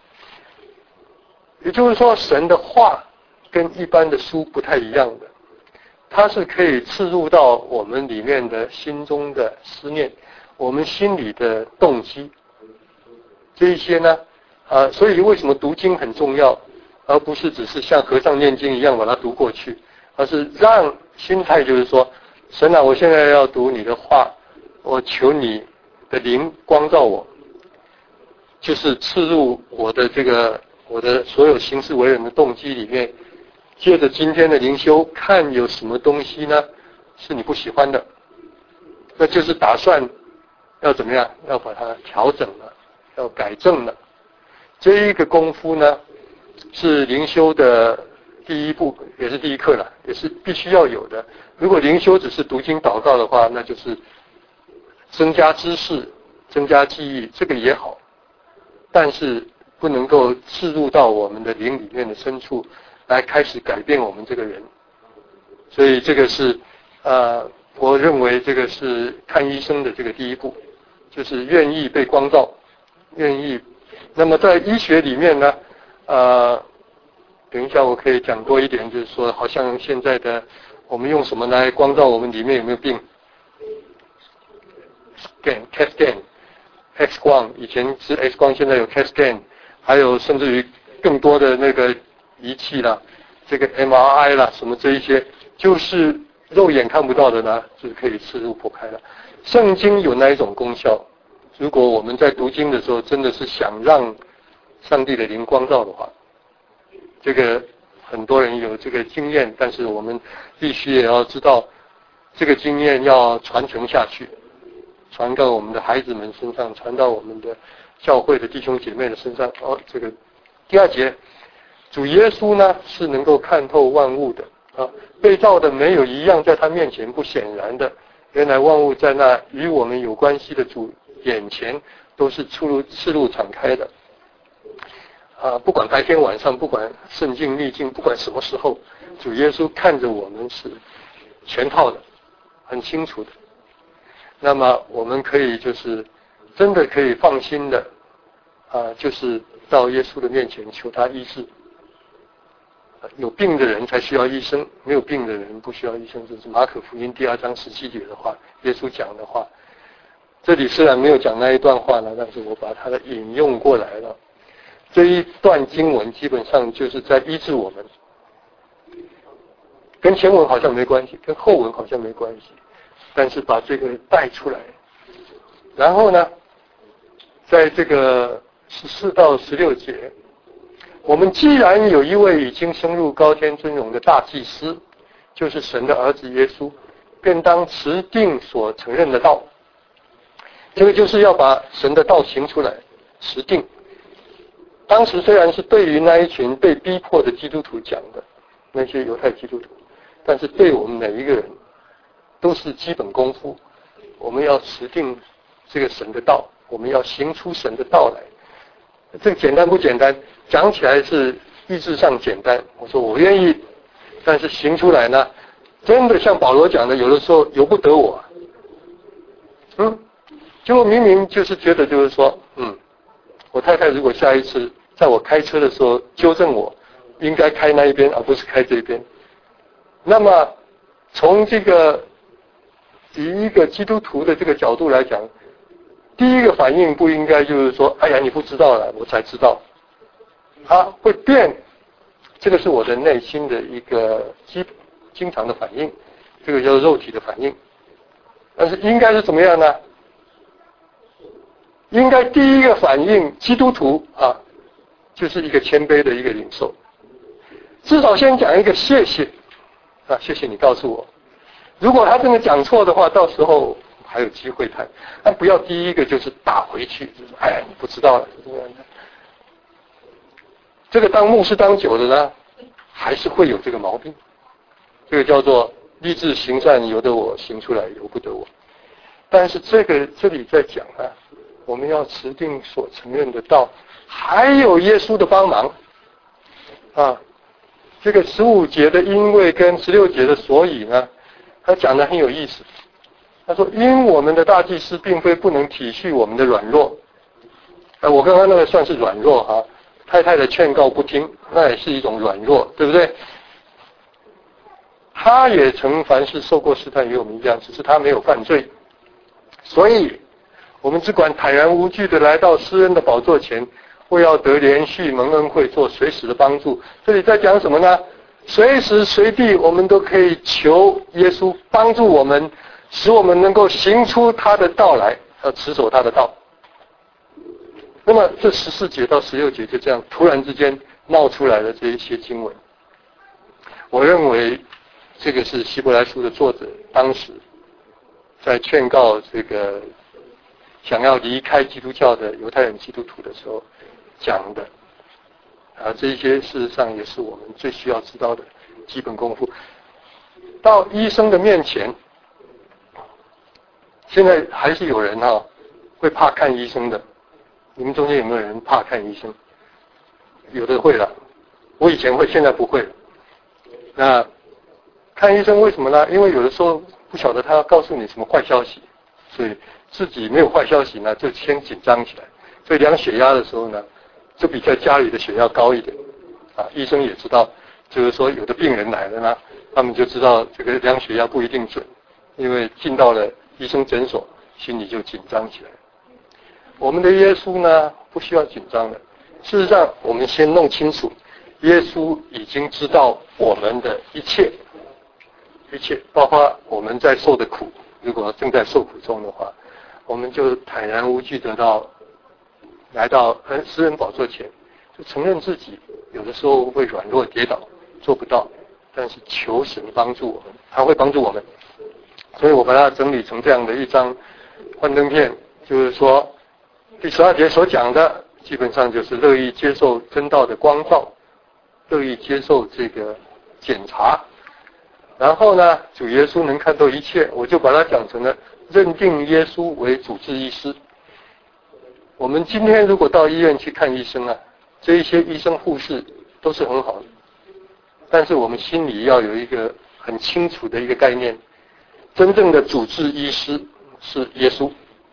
也就是说，神的话跟一般的书不太一样的，它是可以刺入到我们里面的心中的思念，我们心里的动机，这一些呢，所以为什么读经很重要，而不是只是像和尚念经一样把它读过去，而是让心态就是说，神啊，我现在要读你的话，我求你的灵光照我，就是刺入我的所有行事为人的动机里面。借着今天的灵修，看有什么东西呢是你不喜欢的，那就是打算要怎么样，要把它调整了，要改正了。这一个功夫呢，是灵修的第一步，也是第一课了，也是必须要有的。如果灵修只是读经祷告的话，那就是增加知识、增加记忆，这个也好，但是不能够刺入到我们的灵里面的深处，来开始改变我们这个人。所以这个是我认为这个是看医生的这个第一步，就是愿意被光照，愿意。那么在医学里面呢，等一下我可以讲多一点，就是说好像现在的我们用什么来光照我们里面有没有病 ？CAT scan、X 光，以前是 X 光，现在有 CAT scan， 还有甚至于更多的那个仪器啦，这个 MRI 啦，什么这一些，就是肉眼看不到的呢，就是可以刺入剖开了。圣经有那一种功效，如果我们在读经的时候真的是想让上帝的灵光照的话，这个很多人有这个经验，但是我们必须也要知道，这个经验要传承下去，传到我们的孩子们身上，传到我们的教会的弟兄姐妹的身上。这个第二节，主耶稣呢是能够看透万物的被造的没有一样在他面前不显然的。原来万物在那与我们有关系的主眼前都是赤露敞开的。不管白天晚上，不管顺境逆境，不管什么时候，主耶稣看着我们是全套的，很清楚的。那么我们可以就是真的可以放心的就是到耶稣的面前求他医治。有病的人才需要医生，没有病的人不需要医生。这是马可福音第2章17节的话，耶稣讲的话。这里虽然没有讲那一段话呢，但是我把它的引用过来了。这一段经文基本上就是在医治我们，跟前文好像没关系，跟后文好像没关系，但是把这个带出来。然后呢，在这个14到16节，我们既然有一位已经升入高天尊荣的大祭司，就是神的儿子耶稣，便当持定所承认的道。这个就是要把神的道行出来，持定。当时虽然是对于那一群被逼迫的基督徒讲的，那些犹太基督徒，但是对我们每一个人都是基本功夫。我们要持定这个神的道，我们要行出神的道来。这个简单不简单？讲起来是意志上简单，我说我愿意，但是行出来呢，真的像保罗讲的，有的时候由不得我。就明明就是觉得就是说，我太太如果下一次在我开车的时候纠正我，应该开那一边而不是开这一边。那么从这个以一个基督徒的这个角度来讲，第一个反应不应该就是说，哎呀你不知道了，我才知道。会变，这个是我的内心的一个经常的反应，这个叫做肉体的反应。但是应该是怎么样呢？应该第一个反应，基督徒就是一个谦卑的一个领受，至少先讲一个谢谢谢谢你告诉我。如果他真的讲错的话，到时候还有机会谈，但不要第一个就是打回去，就是哎呀你不知道了，这个当牧师当久了呢，还是会有这个毛病。这个叫做立志行善，由得我行出来，由不得我。但是这里在讲我们要持定所承认的道，还有耶稣的帮忙这个15节的因为跟16节的所以呢，他讲的很有意思。他说因我们的大祭司并非不能体恤我们的软弱，我刚刚那个算是软弱太太的劝告不听，那也是一种软弱，对不对？他也曾凡事受过试探，与我们一样，只是他没有犯罪。所以我们只管坦然无惧的来到施恩的宝座前，为要得连续蒙恩惠，做随时的帮助。这里在讲什么呢？随时随地我们都可以求耶稣帮助我们，使我们能够行出他的道来要持守他的道。那么这14节到16节就这样突然之间冒出来的这一些经文，我认为这个是希伯来书的作者当时在劝告这个想要离开基督教的犹太人基督徒的时候讲的。这一些事实上也是我们最需要知道的基本功夫。到医生的面前，现在还是有人会怕看医生的。你们中间有没有人怕看医生？有的会了，我以前会，现在不会了。那看医生为什么呢？因为有的时候不晓得他要告诉你什么坏消息，所以自己没有坏消息呢，就先紧张起来。所以量血压的时候呢，就比在家里的血压高一点。医生也知道，就是说有的病人来了呢，他们就知道这个量血压不一定准，因为进到了医生诊所，心里就紧张起来。我们的耶稣呢，不需要紧张的。事实上，我们先弄清楚，耶稣已经知道我们的一切，包括我们在受的苦。如果正在受苦中的话，我们就坦然无惧得到，来到施恩宝座前，就承认自己有的时候会软弱跌倒，做不到，但是求神帮助我们，他会帮助我们。所以我把它整理成这样的一张幻灯片，就是说第12节所讲的，基本上就是乐意接受真道的光照，乐意接受这个检查。然后呢，主耶稣能看透一切，我就把它讲成了认定耶稣为主治医师。我们今天如果到医院去看医生这一些医生护士都是很好的，但是我们心里要有一个很清楚的一个概念，真正的主治医师是耶稣。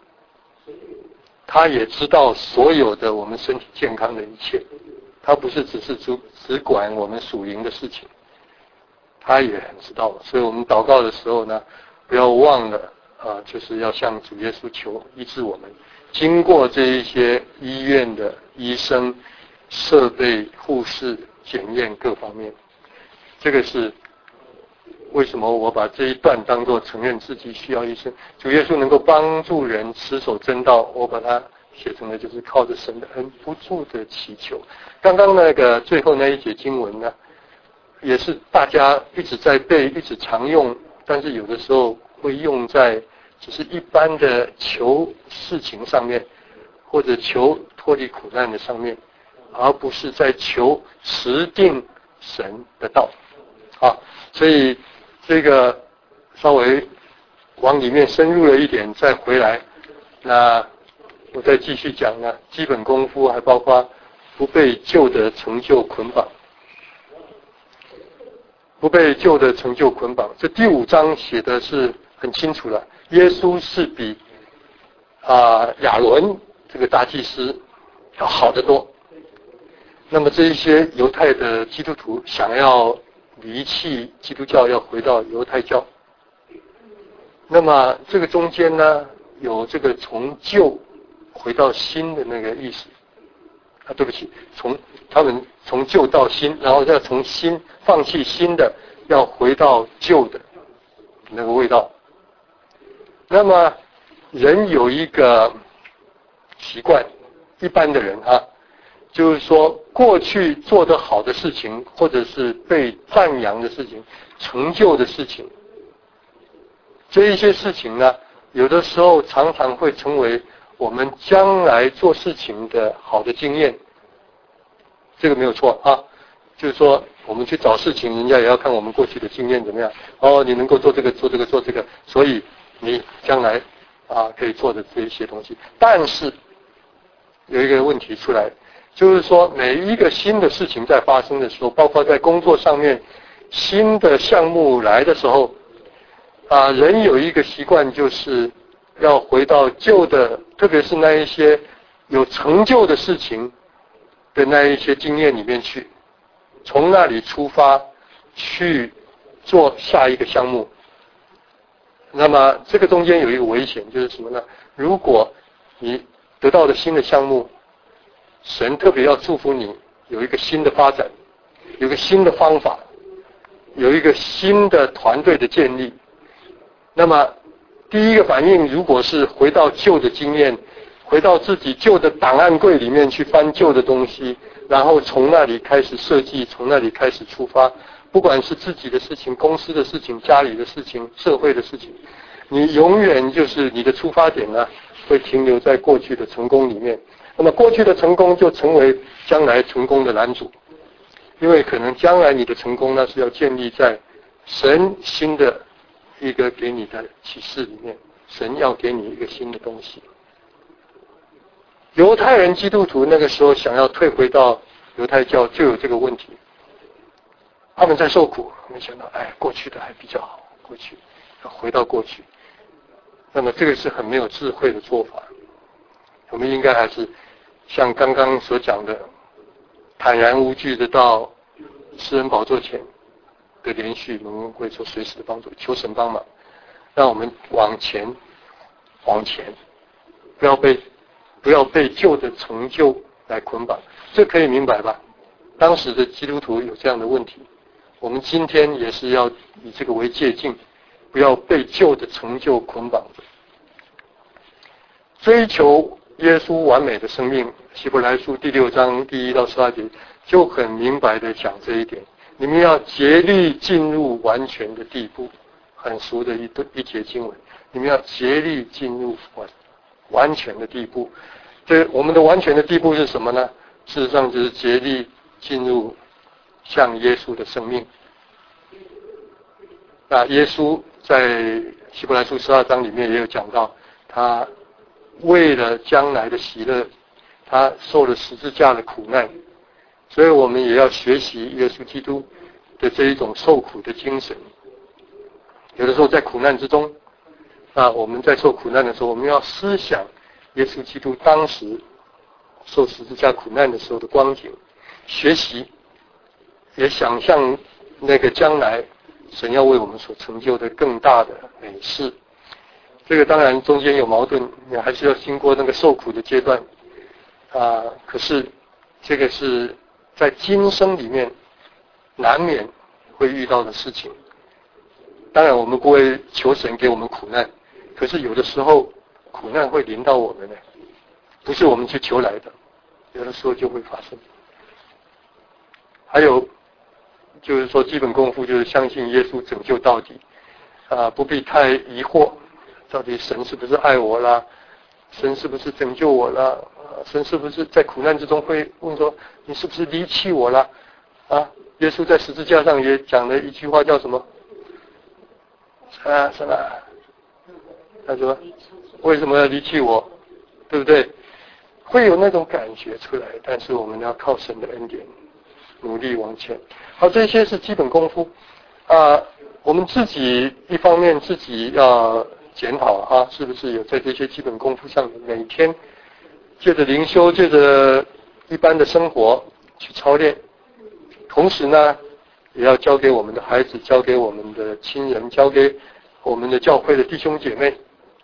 他也知道所有的我们身体健康的一切，他不是只管我们属灵的事情，他也很知道。所以我们祷告的时候呢，不要忘了就是要向主耶稣求医治我们。经过这一些医院的医生、设备、护士检验各方面，这个是为什么我把这一段当作承认自己需要医生。主耶稣能够帮助人持守真道，我把它写成了就是靠着神的恩不住的祈求。刚刚那个最后那一节经文呢，也是大家一直在背，一直常用，但是有的时候会用在只是一般的求事情上面，或者求脱离苦难的上面，而不是在求持定神的道。所以这个稍微往里面深入了一点，再回来，那我再继续讲呢。基本功夫还包括不被旧的成就捆绑，不被旧的成就捆绑。这第5章写的是很清楚了，耶稣是比亚伦这个大祭司要好得多。那么这一些犹太的基督徒想要离弃基督教，要回到犹太教，那么这个中间呢，有这个从旧回到新的那个意思。对不起，他们从旧到新，然后再从新放弃新的，要回到旧的那个味道。那么人有一个习惯，一般的人就是说过去做得好的事情，或者是被赞扬的事情，成就的事情，这一些事情呢，有的时候常常会成为我们将来做事情的好的经验。这个没有错就是说我们去找事情，人家也要看我们过去的经验怎么样。你能够做这个做这个做这个，所以你将来可以做的这一些东西。但是有一个问题出来，就是说每一个新的事情在发生的时候，包括在工作上面新的项目来的时候人有一个习惯，就是要回到旧的，特别是那一些有成就的事情的那一些经验里面去，从那里出发去做下一个项目。那么这个中间有一个危险，就是什么呢？如果你得到的新的项目，神特别要祝福你有一个新的发展，有一个新的方法，有一个新的团队的建立，那么第一个反应如果是回到旧的经验，回到自己旧的档案柜里面去翻旧的东西，然后从那里开始设计，从那里开始出发，不管是自己的事情、公司的事情、家里的事情、社会的事情，你永远就是你的出发点呢，会停留在过去的成功里面。那么过去的成功就成为将来成功的拦阻，因为可能将来你的成功呢是要建立在神新的一个给你的启示里面，神要给你一个新的东西。犹太人基督徒那个时候想要退回到犹太教，就有这个问题。他们在受苦，没想到过去的还比较好，过去要回到过去。那么这个是很没有智慧的做法。我们应该还是像刚刚所讲的，坦然无惧的到施恩宝座前的连续，我们会做随时的帮助，求神帮忙，让我们往前，不要被旧的成就来捆绑。这可以明白吧？当时的基督徒有这样的问题，我们今天也是要以这个为借鉴，不要被旧的成就捆绑。追求耶稣完美的生命，希伯来书第6章第1到12节就很明白的讲这一点。你们要竭力进入完全的地步，很熟的一节经文。你们要竭力进入完全的地步。这我们的完全的地步是什么呢？事实上就是竭力进入像耶稣的生命。那耶稣在希伯来书12章里面也有讲到，他为了将来的喜乐，他受了十字架的苦难。所以我们也要学习耶稣基督的这一种受苦的精神。有的时候在苦难之中，我们在受苦难的时候，我们要思想耶稣基督当时受十字架苦难的时候的光景，学习，也想象那个将来神要为我们所成就的更大的美事。这个当然中间有矛盾，你还是要经过那个受苦的阶段可是这个是在今生里面难免会遇到的事情。当然我们不会求神给我们苦难，可是有的时候苦难会临到我们呢，不是我们去求来的，有的时候就会发生。还有就是说基本功夫就是相信耶稣拯救到底不必太疑惑，到底神是不是爱我啦，神是不是拯救我啦，神是不是在苦难之中会问说你是不是离弃我啦耶稣在十字架上也讲了一句话叫什么什么？他说为什么要离弃我，对不对？会有那种感觉出来，但是我们要靠神的恩典努力往前。好，这些是基本功夫我们自己一方面自己要检讨是不是有在这些基本功夫上每天借着灵修，借着一般的生活去操练，同时呢也要交给我们的孩子，交给我们的亲人，交给我们的教会的弟兄姐妹。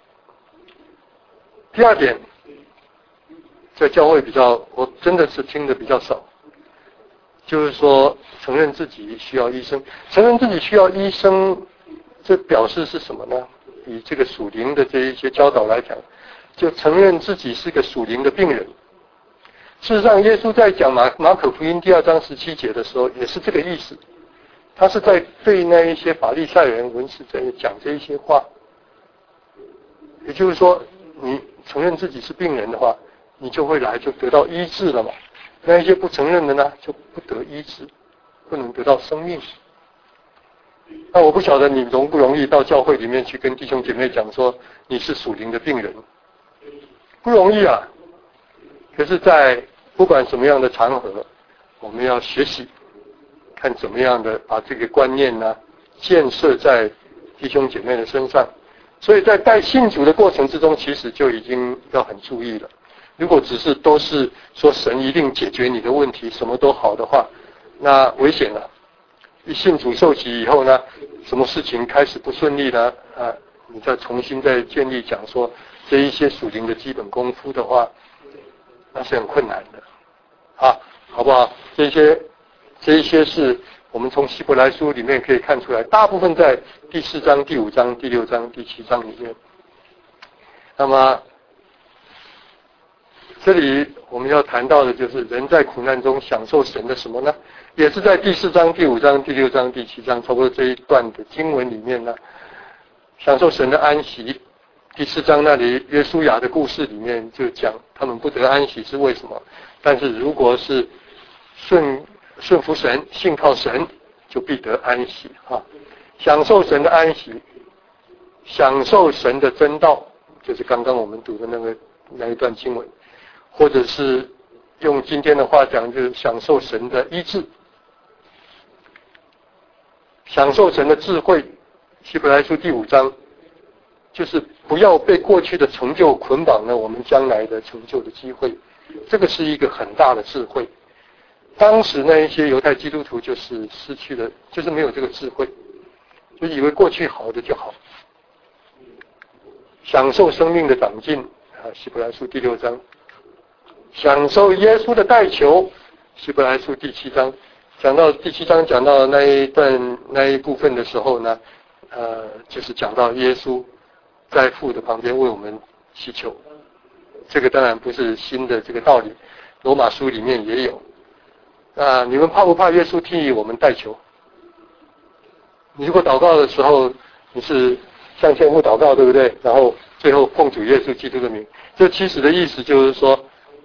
第二点，在教会我真的是听得比较少，就是说承认自己需要医生。承认自己需要医生，这表示是什么呢？以这个属灵的这一些教导来讲，就承认自己是个属灵的病人。事实上耶稣在讲马可福音第2章17节的时候也是这个意思，他是在对那一些法利赛人文士在讲这一些话。也就是说你承认自己是病人的话，你就会来就得到医治了嘛。那一些不承认的呢，就不得医治，不能得到生命。那我不晓得你容不容易到教会里面去跟弟兄姐妹讲说你是属灵的病人，不容易啊。可是在不管什么样的场合，我们要学习看怎么样的把这个观念呢建设在弟兄姐妹的身上。所以在带信主的过程之中，其实就已经要很注意了。如果只是都是说神一定解决你的问题，什么都好的话，那危险了。一信主受洗以后呢，什么事情开始不顺利呢你再重新再建立讲说这一些属灵的基本功夫的话，那是很困难的好不好？这一些是我们从希伯来书里面可以看出来，大部分在第4章、第5章、第6章、第7章里面那么这里我们要谈到的就是人在苦难中享受神的什么呢？也是在第4章、第5章、第6章、第7章，差不多这一段的经文里面呢，享受神的安息。第4章那里约书亚的故事里面就讲他们不得安息是为什么，但是如果是顺服神、信靠神，就必得安息啊！享受神的安息，享受神的真道，就是刚刚我们读的那一段经文，或者是用今天的话讲，就是享受神的医治，享受神的智慧。希伯来书第5章，就是不要被过去的成就捆绑了我们将来的成就的机会，这个是一个很大的智慧。当时那一些犹太基督徒就是失去了，就是没有这个智慧，就以为过去好的就好。享受生命的长进啊，希伯来书第6章。享受耶稣的代求，希伯来书第7章。讲到第7章讲到那一部分的时候呢，就是讲到耶稣在父的旁边为我们祈求。这个当然不是新的这个道理，罗马书里面也有。你们怕不怕耶稣替我们代求？你如果祷告的时候，你是向天父祷告，对不对？然后最后奉主耶稣基督的名，这其实的意思就是说，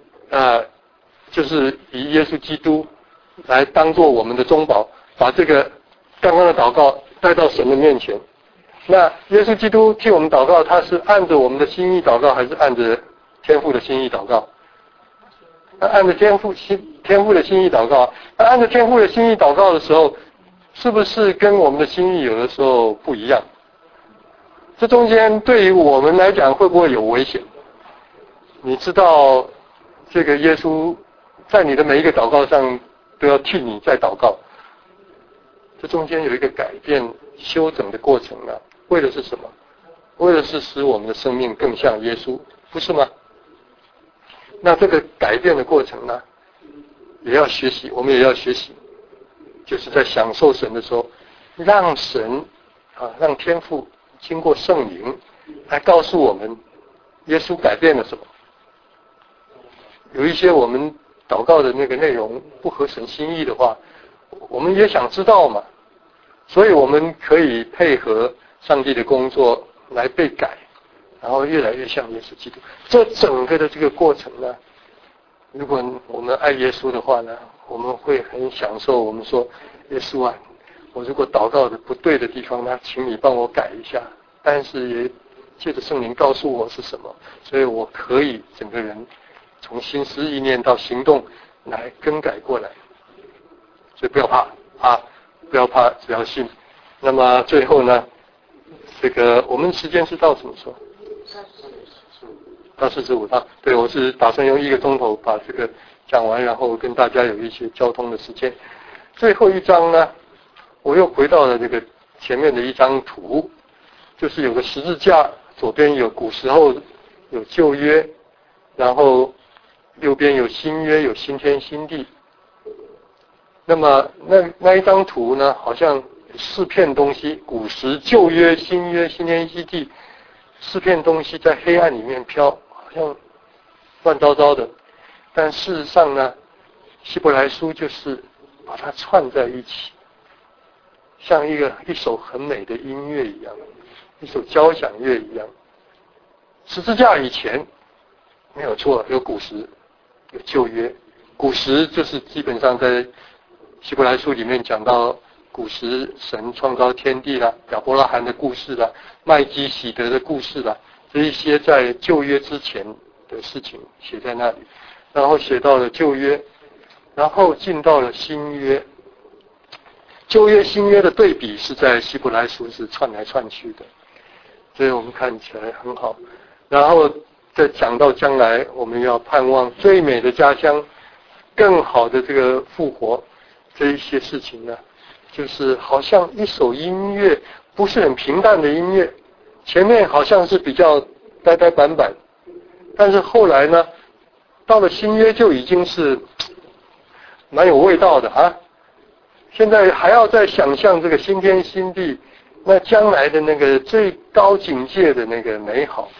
就是以耶稣基督来当做我们的中保，把这个刚刚的祷告带到神的面前。那耶稣基督替我们祷告，他是按着我们的心意祷告，还是按着天父的心意祷告？按着天父的心意祷告。按着天父的心意祷告的时候，是不是跟我们的心意有的时候不一样？这中间对于我们来讲会不会有危险？你知道这个耶稣在你的每一个祷告上都要替你在祷告，这中间有一个改变修整的过程啊，为的是什么？为的是使我们的生命更像耶稣，不是吗？那这个改变的过程呢，也要学习，我们也要学习，就是在享受神的时候，让神让天父经过圣灵来告诉我们耶稣改变了什么。有一些我们祷告的那个内容不合神心意的话，我们也想知道嘛，所以我们可以配合上帝的工作来被改，然后越来越像耶稣基督。这整个的这个过程呢，如果我们爱耶稣的话呢，我们会很享受。我们说，耶稣啊，我如果祷告的不对的地方呢，请你帮我改一下，但是也借着圣灵告诉我是什么，所以我可以整个人从心思意念到行动来更改过来。所以不要怕啊，不要怕，只要信。那么最后呢，这个我们时间是到什么时候？到45啊，对，我是打算用1个钟头把这个讲完，然后跟大家有一些交通的时间。最后一章呢，我又回到了这个前面的一张图，就是有个十字架，左边有古时候有旧约，然后右边有新约，有新天新地。那么那一张图呢，好像4片东西，古时、旧约、新约、新天新地，4片东西在黑暗里面飘，好像乱糟糟的。但事实上呢，希伯来书就是把它串在一起，像一首很美的音乐一样，一首交响乐一样。十字架以前没有错，有古时，有旧约。古时就是基本上在希伯来书里面讲到古时神创造天地啦，亚伯拉罕的故事啦，麦基洗德的故事啦，这一些在旧约之前的事情写在那里，然后写到了旧约，然后进到了新约。旧约新约的对比是在希伯来书是串来串去的，所以我们看起来很好。然后再讲到将来我们要盼望最美的家乡，更好的这个复活，这一些事情呢，就是好像一首音乐，不是很平淡的音乐，前面好像是比较呆呆板板，但是后来呢，到了新约就已经是蛮有味道的啊。现在还要再想象这个新天新地，那将来的那个最高境界的那个美好，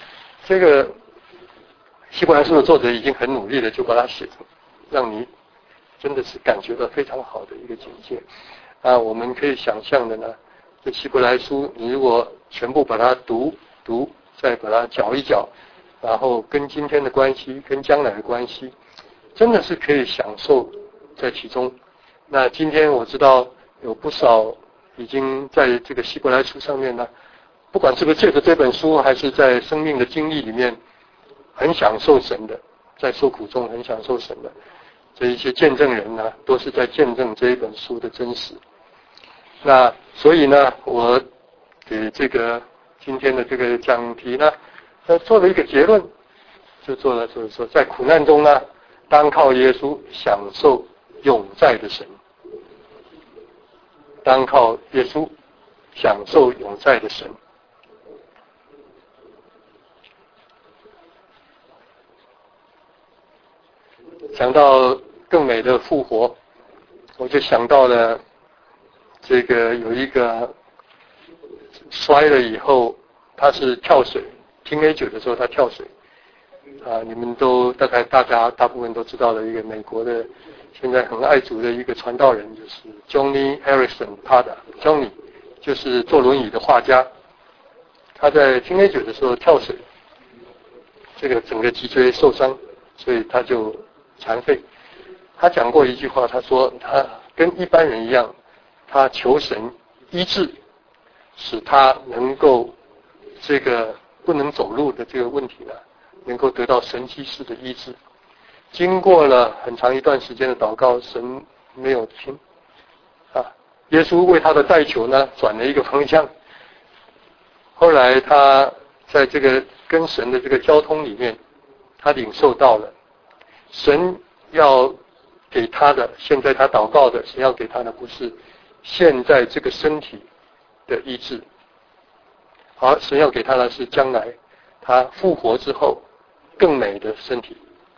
这个希伯来书的作者已经很努力的就把它写成，让你真的是感觉到非常好的一个境界。我们可以想象的呢，这希伯来书你如果全部把它读，再把它搅一搅，然后跟今天的关系，跟将来的关系，真的是可以享受在其中。那今天我知道有不少已经在这个希伯来书上面呢，不管是不是借着这本书，还是在生命的经历里面很享受神的，在受苦中很享受神的这一些见证人呢，都是在见证这一本书的真实。那所以呢，我给这个今天的这个讲题呢，做了一个结论，就是说在苦难中呢，单靠耶稣享受永在的神，单靠耶稣享受永在的神。想到更美的复活，我就想到了这个有一个摔了以后，他是跳水，teenager的时候他跳水，你们都大家大部分都知道的一个美国的现在很爱主的一个传道人，就是 Johnny Harrison Johnny 就是坐轮椅的画家，他在teenager的时候跳水，这个整个脊椎受伤，所以他就残废。他讲过一句话，他说他跟一般人一样，他求神医治，使他能够这个不能走路的这个问题呢，能够得到神迹式的医治。经过了很长一段时间的祷告，神没有听耶稣为他的代求呢转了一个方向。后来他在这个跟神的这个交通里面，他领受到了神要给他的，现在他祷告的，神要给他的不是现在这个身体的医治，而神要给他的是将来他复活之后更美的身体。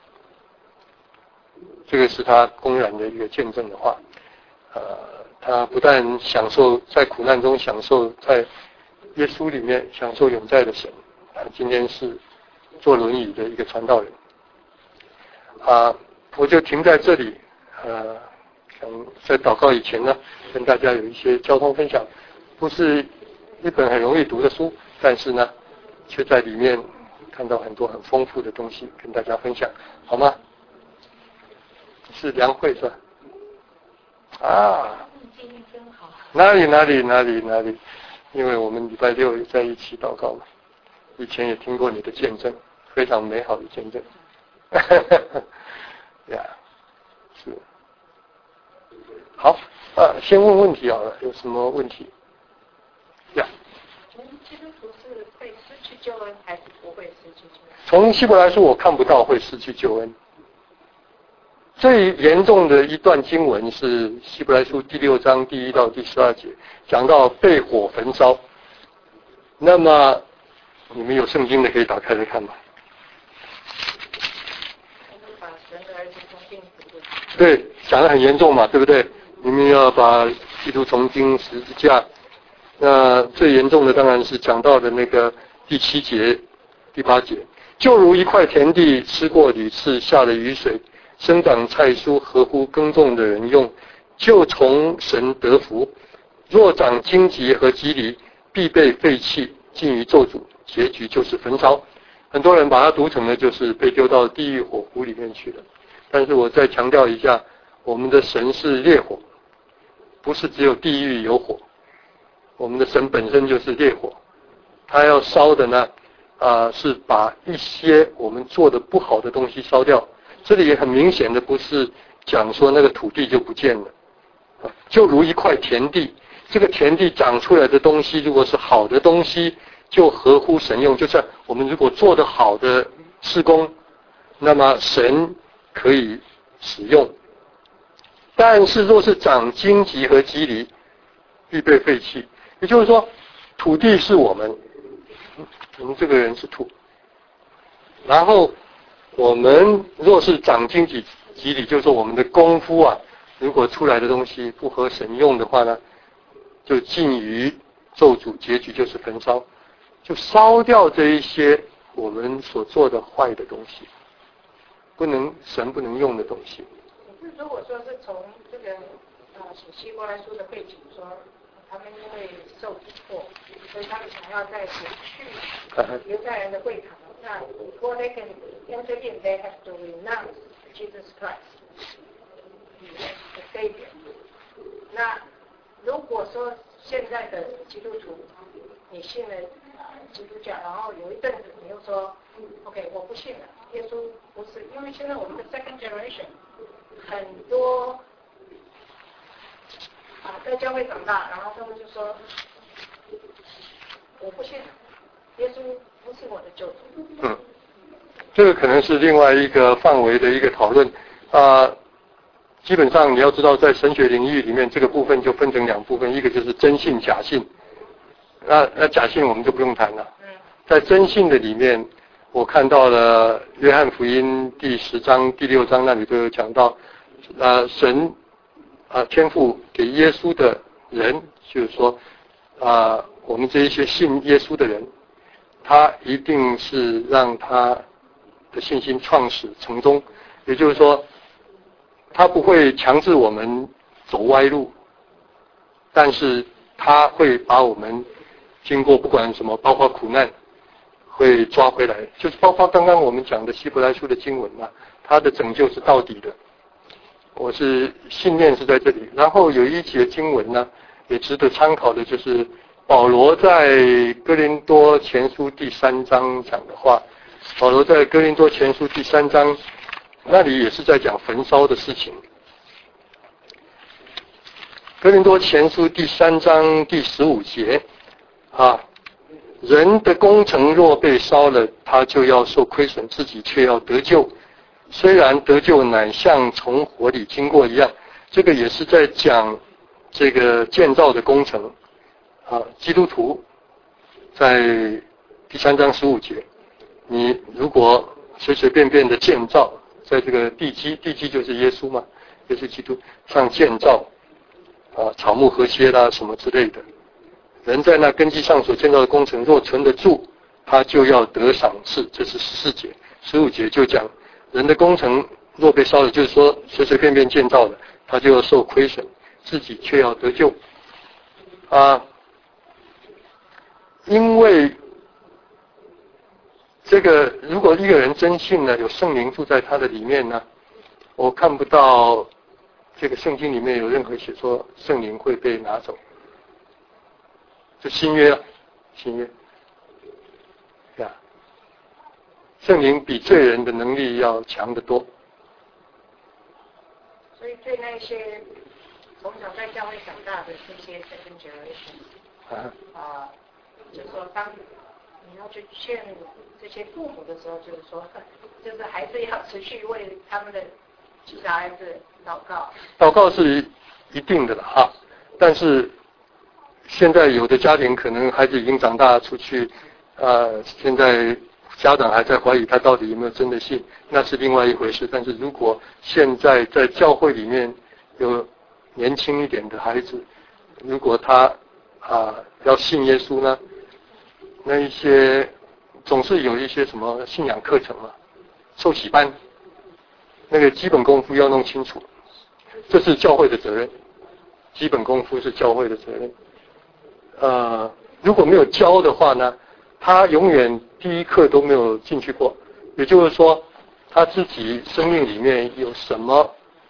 这个是他公然的一个见证的话。他不但享受在苦难中，享受在耶稣里面享受永在的神。今天是坐轮椅的一个传道人。我就停在这里。想在祷告以前呢，跟大家有一些交通分享，不是一本很容易读的书，但是呢，却在里面看到很多很丰富的东西，跟大家分享，好吗？是梁慧是吧？哪里？因为我们礼拜六在一起祷告嘛，以前也听过你的见证，非常美好的见证。呀，是。好，先问问题好了，有什么问题？呀。 基督徒是会失去救恩，还是不会失去救恩？ 从希伯来书我看不到会失去救恩。最严重的一段经文是希伯来书第6章第1到第12节，讲到被火焚烧。那么你们有圣经的可以打开来看吧。 把神的儿子从钉死。 对，讲得很严重嘛，对不对？你们要把基督从钉十字架。那最严重的当然是讲到的那个第7节、第8节，就如一块田地吃过屡次下了雨水，生长菜蔬，合乎耕种的人用，就从神得福；若长荆棘和蒺藜，必被废弃，尽于咒诅，结局就是焚烧。很多人把它读成了就是被丢到地狱火湖里面去了。但是我再强调一下，我们的神是烈火，不是只有地狱有火。我们的神本身就是烈火，他要烧的呢，是把一些我们做的不好的东西烧掉。这里也很明显的不是讲说那个土地就不见了，就如一块田地，这个田地长出来的东西，如果是好的东西，就合乎神用。就是我们如果做得好的事工，那么神可以使用。但是若是长荆棘和蒺藜，必被废弃。也就是说，土地是我们这个人是土，然后我们若是长荆棘蒺藜，就是说我们的功夫如果出来的东西不合神用的话呢，就尽于咒诅，结局就是焚烧，就烧掉这一些我们所做的坏的东西，神不能用的东西。 可是如果说是从这个写希伯来书的背景说，他们因为受逼迫，所以他们想要再回去犹太人的会堂。那 before they can enter in, they have to renounce Jesus Christ, the Savior. 那如果说现在的基督徒，你信了基督教，然后有一阵子你又说 ，OK， 我不信了，耶稣不是，因为现在我们的 second generation 很多在教会长大，然后他们就说，我不信了，耶稣不是我的救主。 这个可能是另外一个范围的一个讨论基本上你要知道，在神学领域里面，这个部分就分成两部分，一个就是真信假信。那假信我们就不用谈了。在真信的里面，我看到了约翰福音第10章、第6章那里都有讲到，神天父给耶稣的人，就是说我们这一些信耶稣的人，他一定是让他的信心创始成终，也就是说，他不会强制我们走歪路，但是他会把我们经过不管什么，包括苦难，会抓回来，就是包括刚刚我们讲的希伯来书的经文他的拯救是到底的。我是信念是在这里，然后有一节经文也值得参考的，就是保罗在哥林多前书第3章讲的话。保罗在哥林多前书第3章那里也是在讲焚烧的事情。哥林多前书第3章第15节人的工程若被烧了，他就要受亏损，自己却要得救，虽然得救乃像从火里经过一样。这个也是在讲这个建造的工程基督徒在第3章15节，你如果随随便便的建造，在这个地基就是耶稣嘛，耶稣基督上建造草木禾秸啦什么之类的，人在那根基上所建造的工程若存得住，他就要得赏赐。这是14节。15节就讲人的工程若被烧了，就是说随随便便建造的，他就要受亏损，自己却要得救因为这个如果一个人真信呢，有圣灵住在他的里面呢，我看不到这个圣经里面有任何写说圣灵会被拿走。就新约新约圣灵比罪人的能力要强得多。 所以对那些从小在教会长大的这些 second generation 就是说当你要去劝这些父母的时候，就是说就是还是要持续为他们的小孩子祷告。 祷告是一定的了但是现在有的家庭可能孩子已经长大出去现在家长还在怀疑他到底有没有真的信，那是另外一回事。但是如果现在在教会里面有年轻一点的孩子，如果他要信耶稣呢，那一些总是有一些什么信仰课程受洗班，那个基本功夫要弄清楚，这是教会的责任。基本功夫是教会的责任。如果没有教的话呢，他永远第一课都没有进去过。也就是说，他自己生命里面有什么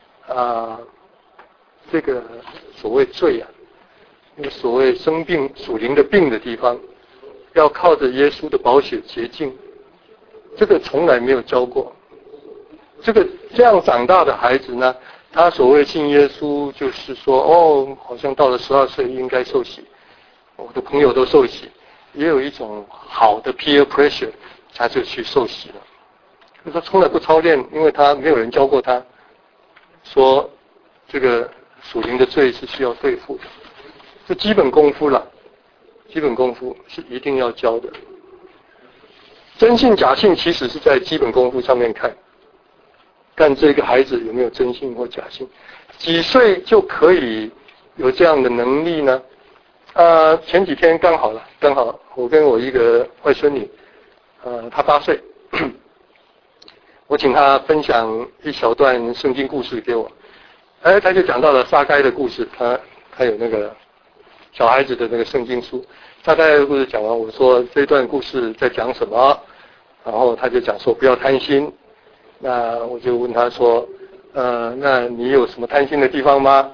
这个所谓罪那个所谓生病属灵的病的地方，要靠着耶稣的宝血洁净，这个从来没有教过。这样长大的孩子呢，他所谓信耶稣，就是说好像到了12岁应该受洗，我的朋友都受洗，也有一种好的 peer pressure， 他就去受洗了。他从来不操练，因为他没有人教过他，说这个属灵的罪是需要对付的。这基本功夫了，基本功夫是一定要教的。真信假信其实是在基本功夫上面看这个孩子有没有真信或假信。几岁就可以有这样的能力呢？前几天刚好我跟我一个外孙女他8岁，我请他分享一小段圣经故事给我，他就讲到了撒该的故事，他有那个小孩子的那个圣经书，撒该的故事讲完，我说这段故事在讲什么，然后他就讲说不要贪心，那我就问他说，那你有什么贪心的地方吗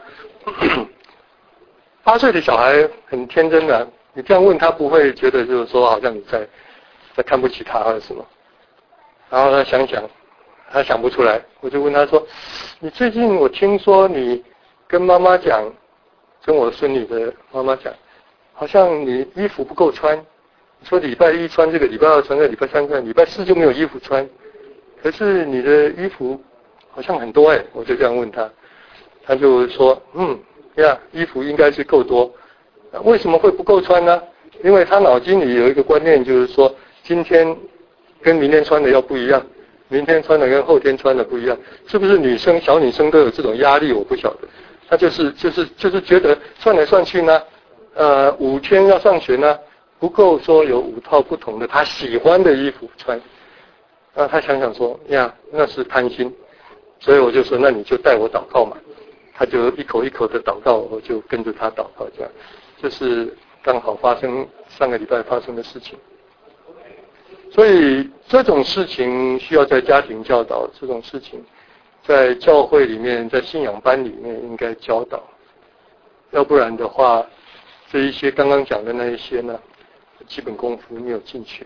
？8岁的小孩很天真的，你这样问他不会觉得就是说好像你在看不起他或者什么。然后他想想，他想不出来，我就问他说：“你最近我听说你跟妈妈讲，跟我孙女的妈妈讲，好像你衣服不够穿。你说礼拜1穿这个，礼拜2穿这个，礼拜3穿，礼拜4就没有衣服穿。可是你的衣服好像很多哎。”我就这样问他，他就说：“衣服应该是够多，为什么会不够穿呢？因为他脑筋里有一个观念，就是说今天跟明天穿的要不一样，明天穿的跟后天穿的不一样，是不是小女生都有这种压力？我不晓得。他就是觉得算来算去呢，5天要上学呢，不够说有5套不同的他喜欢的衣服穿。他想想说那是贪心，所以我就说那你就带我祷告嘛。他就一口一口的祷告，我就跟着他祷告，这样，这是刚好上个礼拜发生的事情。所以这种事情需要在家庭教导，这种事情在教会里面，在信仰班里面应该教导，要不然的话，这一些刚刚讲的那一些呢，基本功夫没有进去。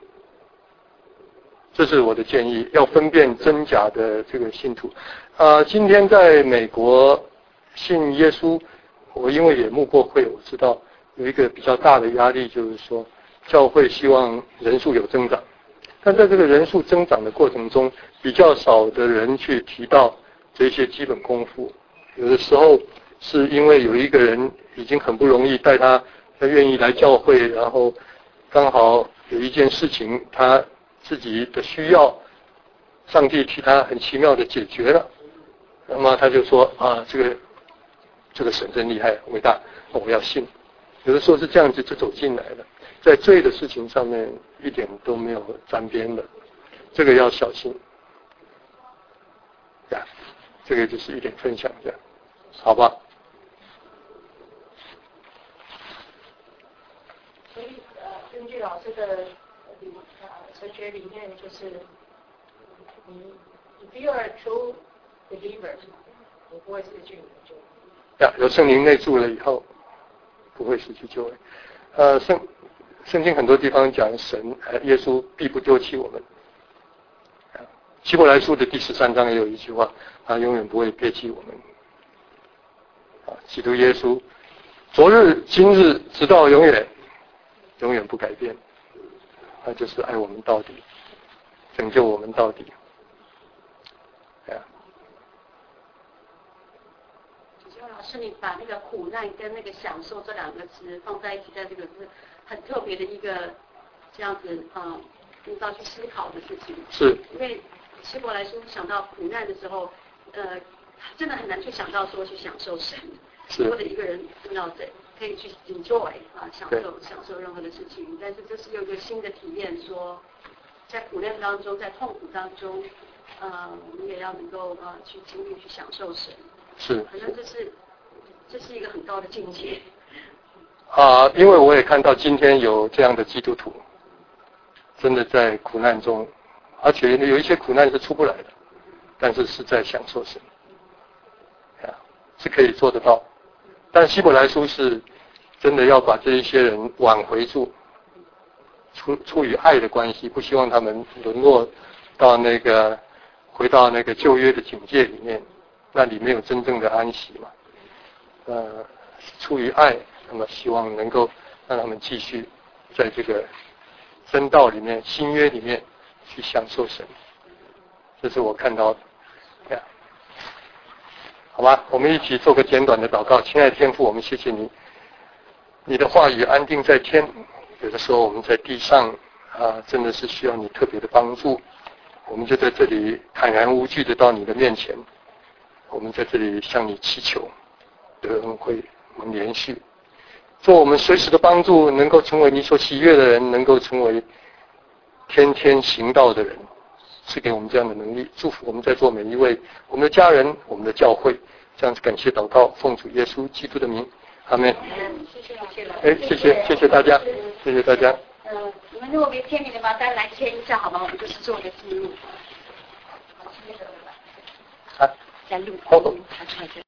这是我的建议，要分辨真假的这个信徒。今天在美国信耶稣，我因为也牧过会，我知道有一个比较大的压力，就是说教会希望人数有增长，但在这个人数增长的过程中，比较少的人去提到这些基本功夫。有的时候是因为有一个人已经很不容易带他愿意来教会，然后刚好有一件事情他自己的需要，上帝替他很奇妙的解决了，那么他就说这个神真厉害伟大，我要信。有的时候是这样子就走进来了，在罪的事情上面一点都没有沾边的，这个要小心。这个就是一点分享，这样好吧？ 所以根据老师的哲学理念，就是if you are a true believer， 你不会失去你的救恩。 有圣灵内住了以后，不会失去救恩。圣经很多地方讲耶稣必不丢弃我们。希伯来书的第13章也有一句话，他永远不会撇弃我们。基督耶稣，昨日、今日，直到永远，永远不改变。他就是爱我们到底，拯救我们到底。 老师，你把那个苦难跟那个享受这2个词放在一起，在这个是很特别的一个这样子引导去思考的事情。 是。因为希伯来书想到苦难的时候，真的很难去想到说去享受神，或者一个人可以去 enjoy 享受任何的事情，但是这是有一个新的体验，说在苦难当中，在痛苦当中，我们也要能够去经历去享受神。 是。 好像这是一个很高的境界。 因为我也看到今天有这样的基督徒，真的在苦难中，而且有一些苦难是出不来的，但是是在享受神，是可以做得到。但希伯来书是真的要把这一些人挽回住，出于爱的关系，不希望他们沦落到回到那个旧约的境界里面，那里没有真正的安息嘛。出于爱，那么希望能够让他们继续在这个真道里面、新约里面去享受神，这是我看到的。好吧，我们一起做个简短的祷告。亲爱的天父，我们谢谢你，你的话语安定在天。有的时候我们在地上真的是需要你特别的帮助，我们就在这里坦然无惧的到你的面前，我们在这里向你祈求，得恩惠蒙连续，做我们随时的帮助，能够成为你所喜悦的人，能够成为天天行道的人，赐给我们这样的能力，祝福我们在座每一位，我们的家人，我们的教会，这样子感谢祷告，奉主耶稣基督的名，阿们。谢谢大家，谢谢大家。 你们如果没签名的麻烦来签一下好吗？我们就是做个记录。 啊， 在录， 好。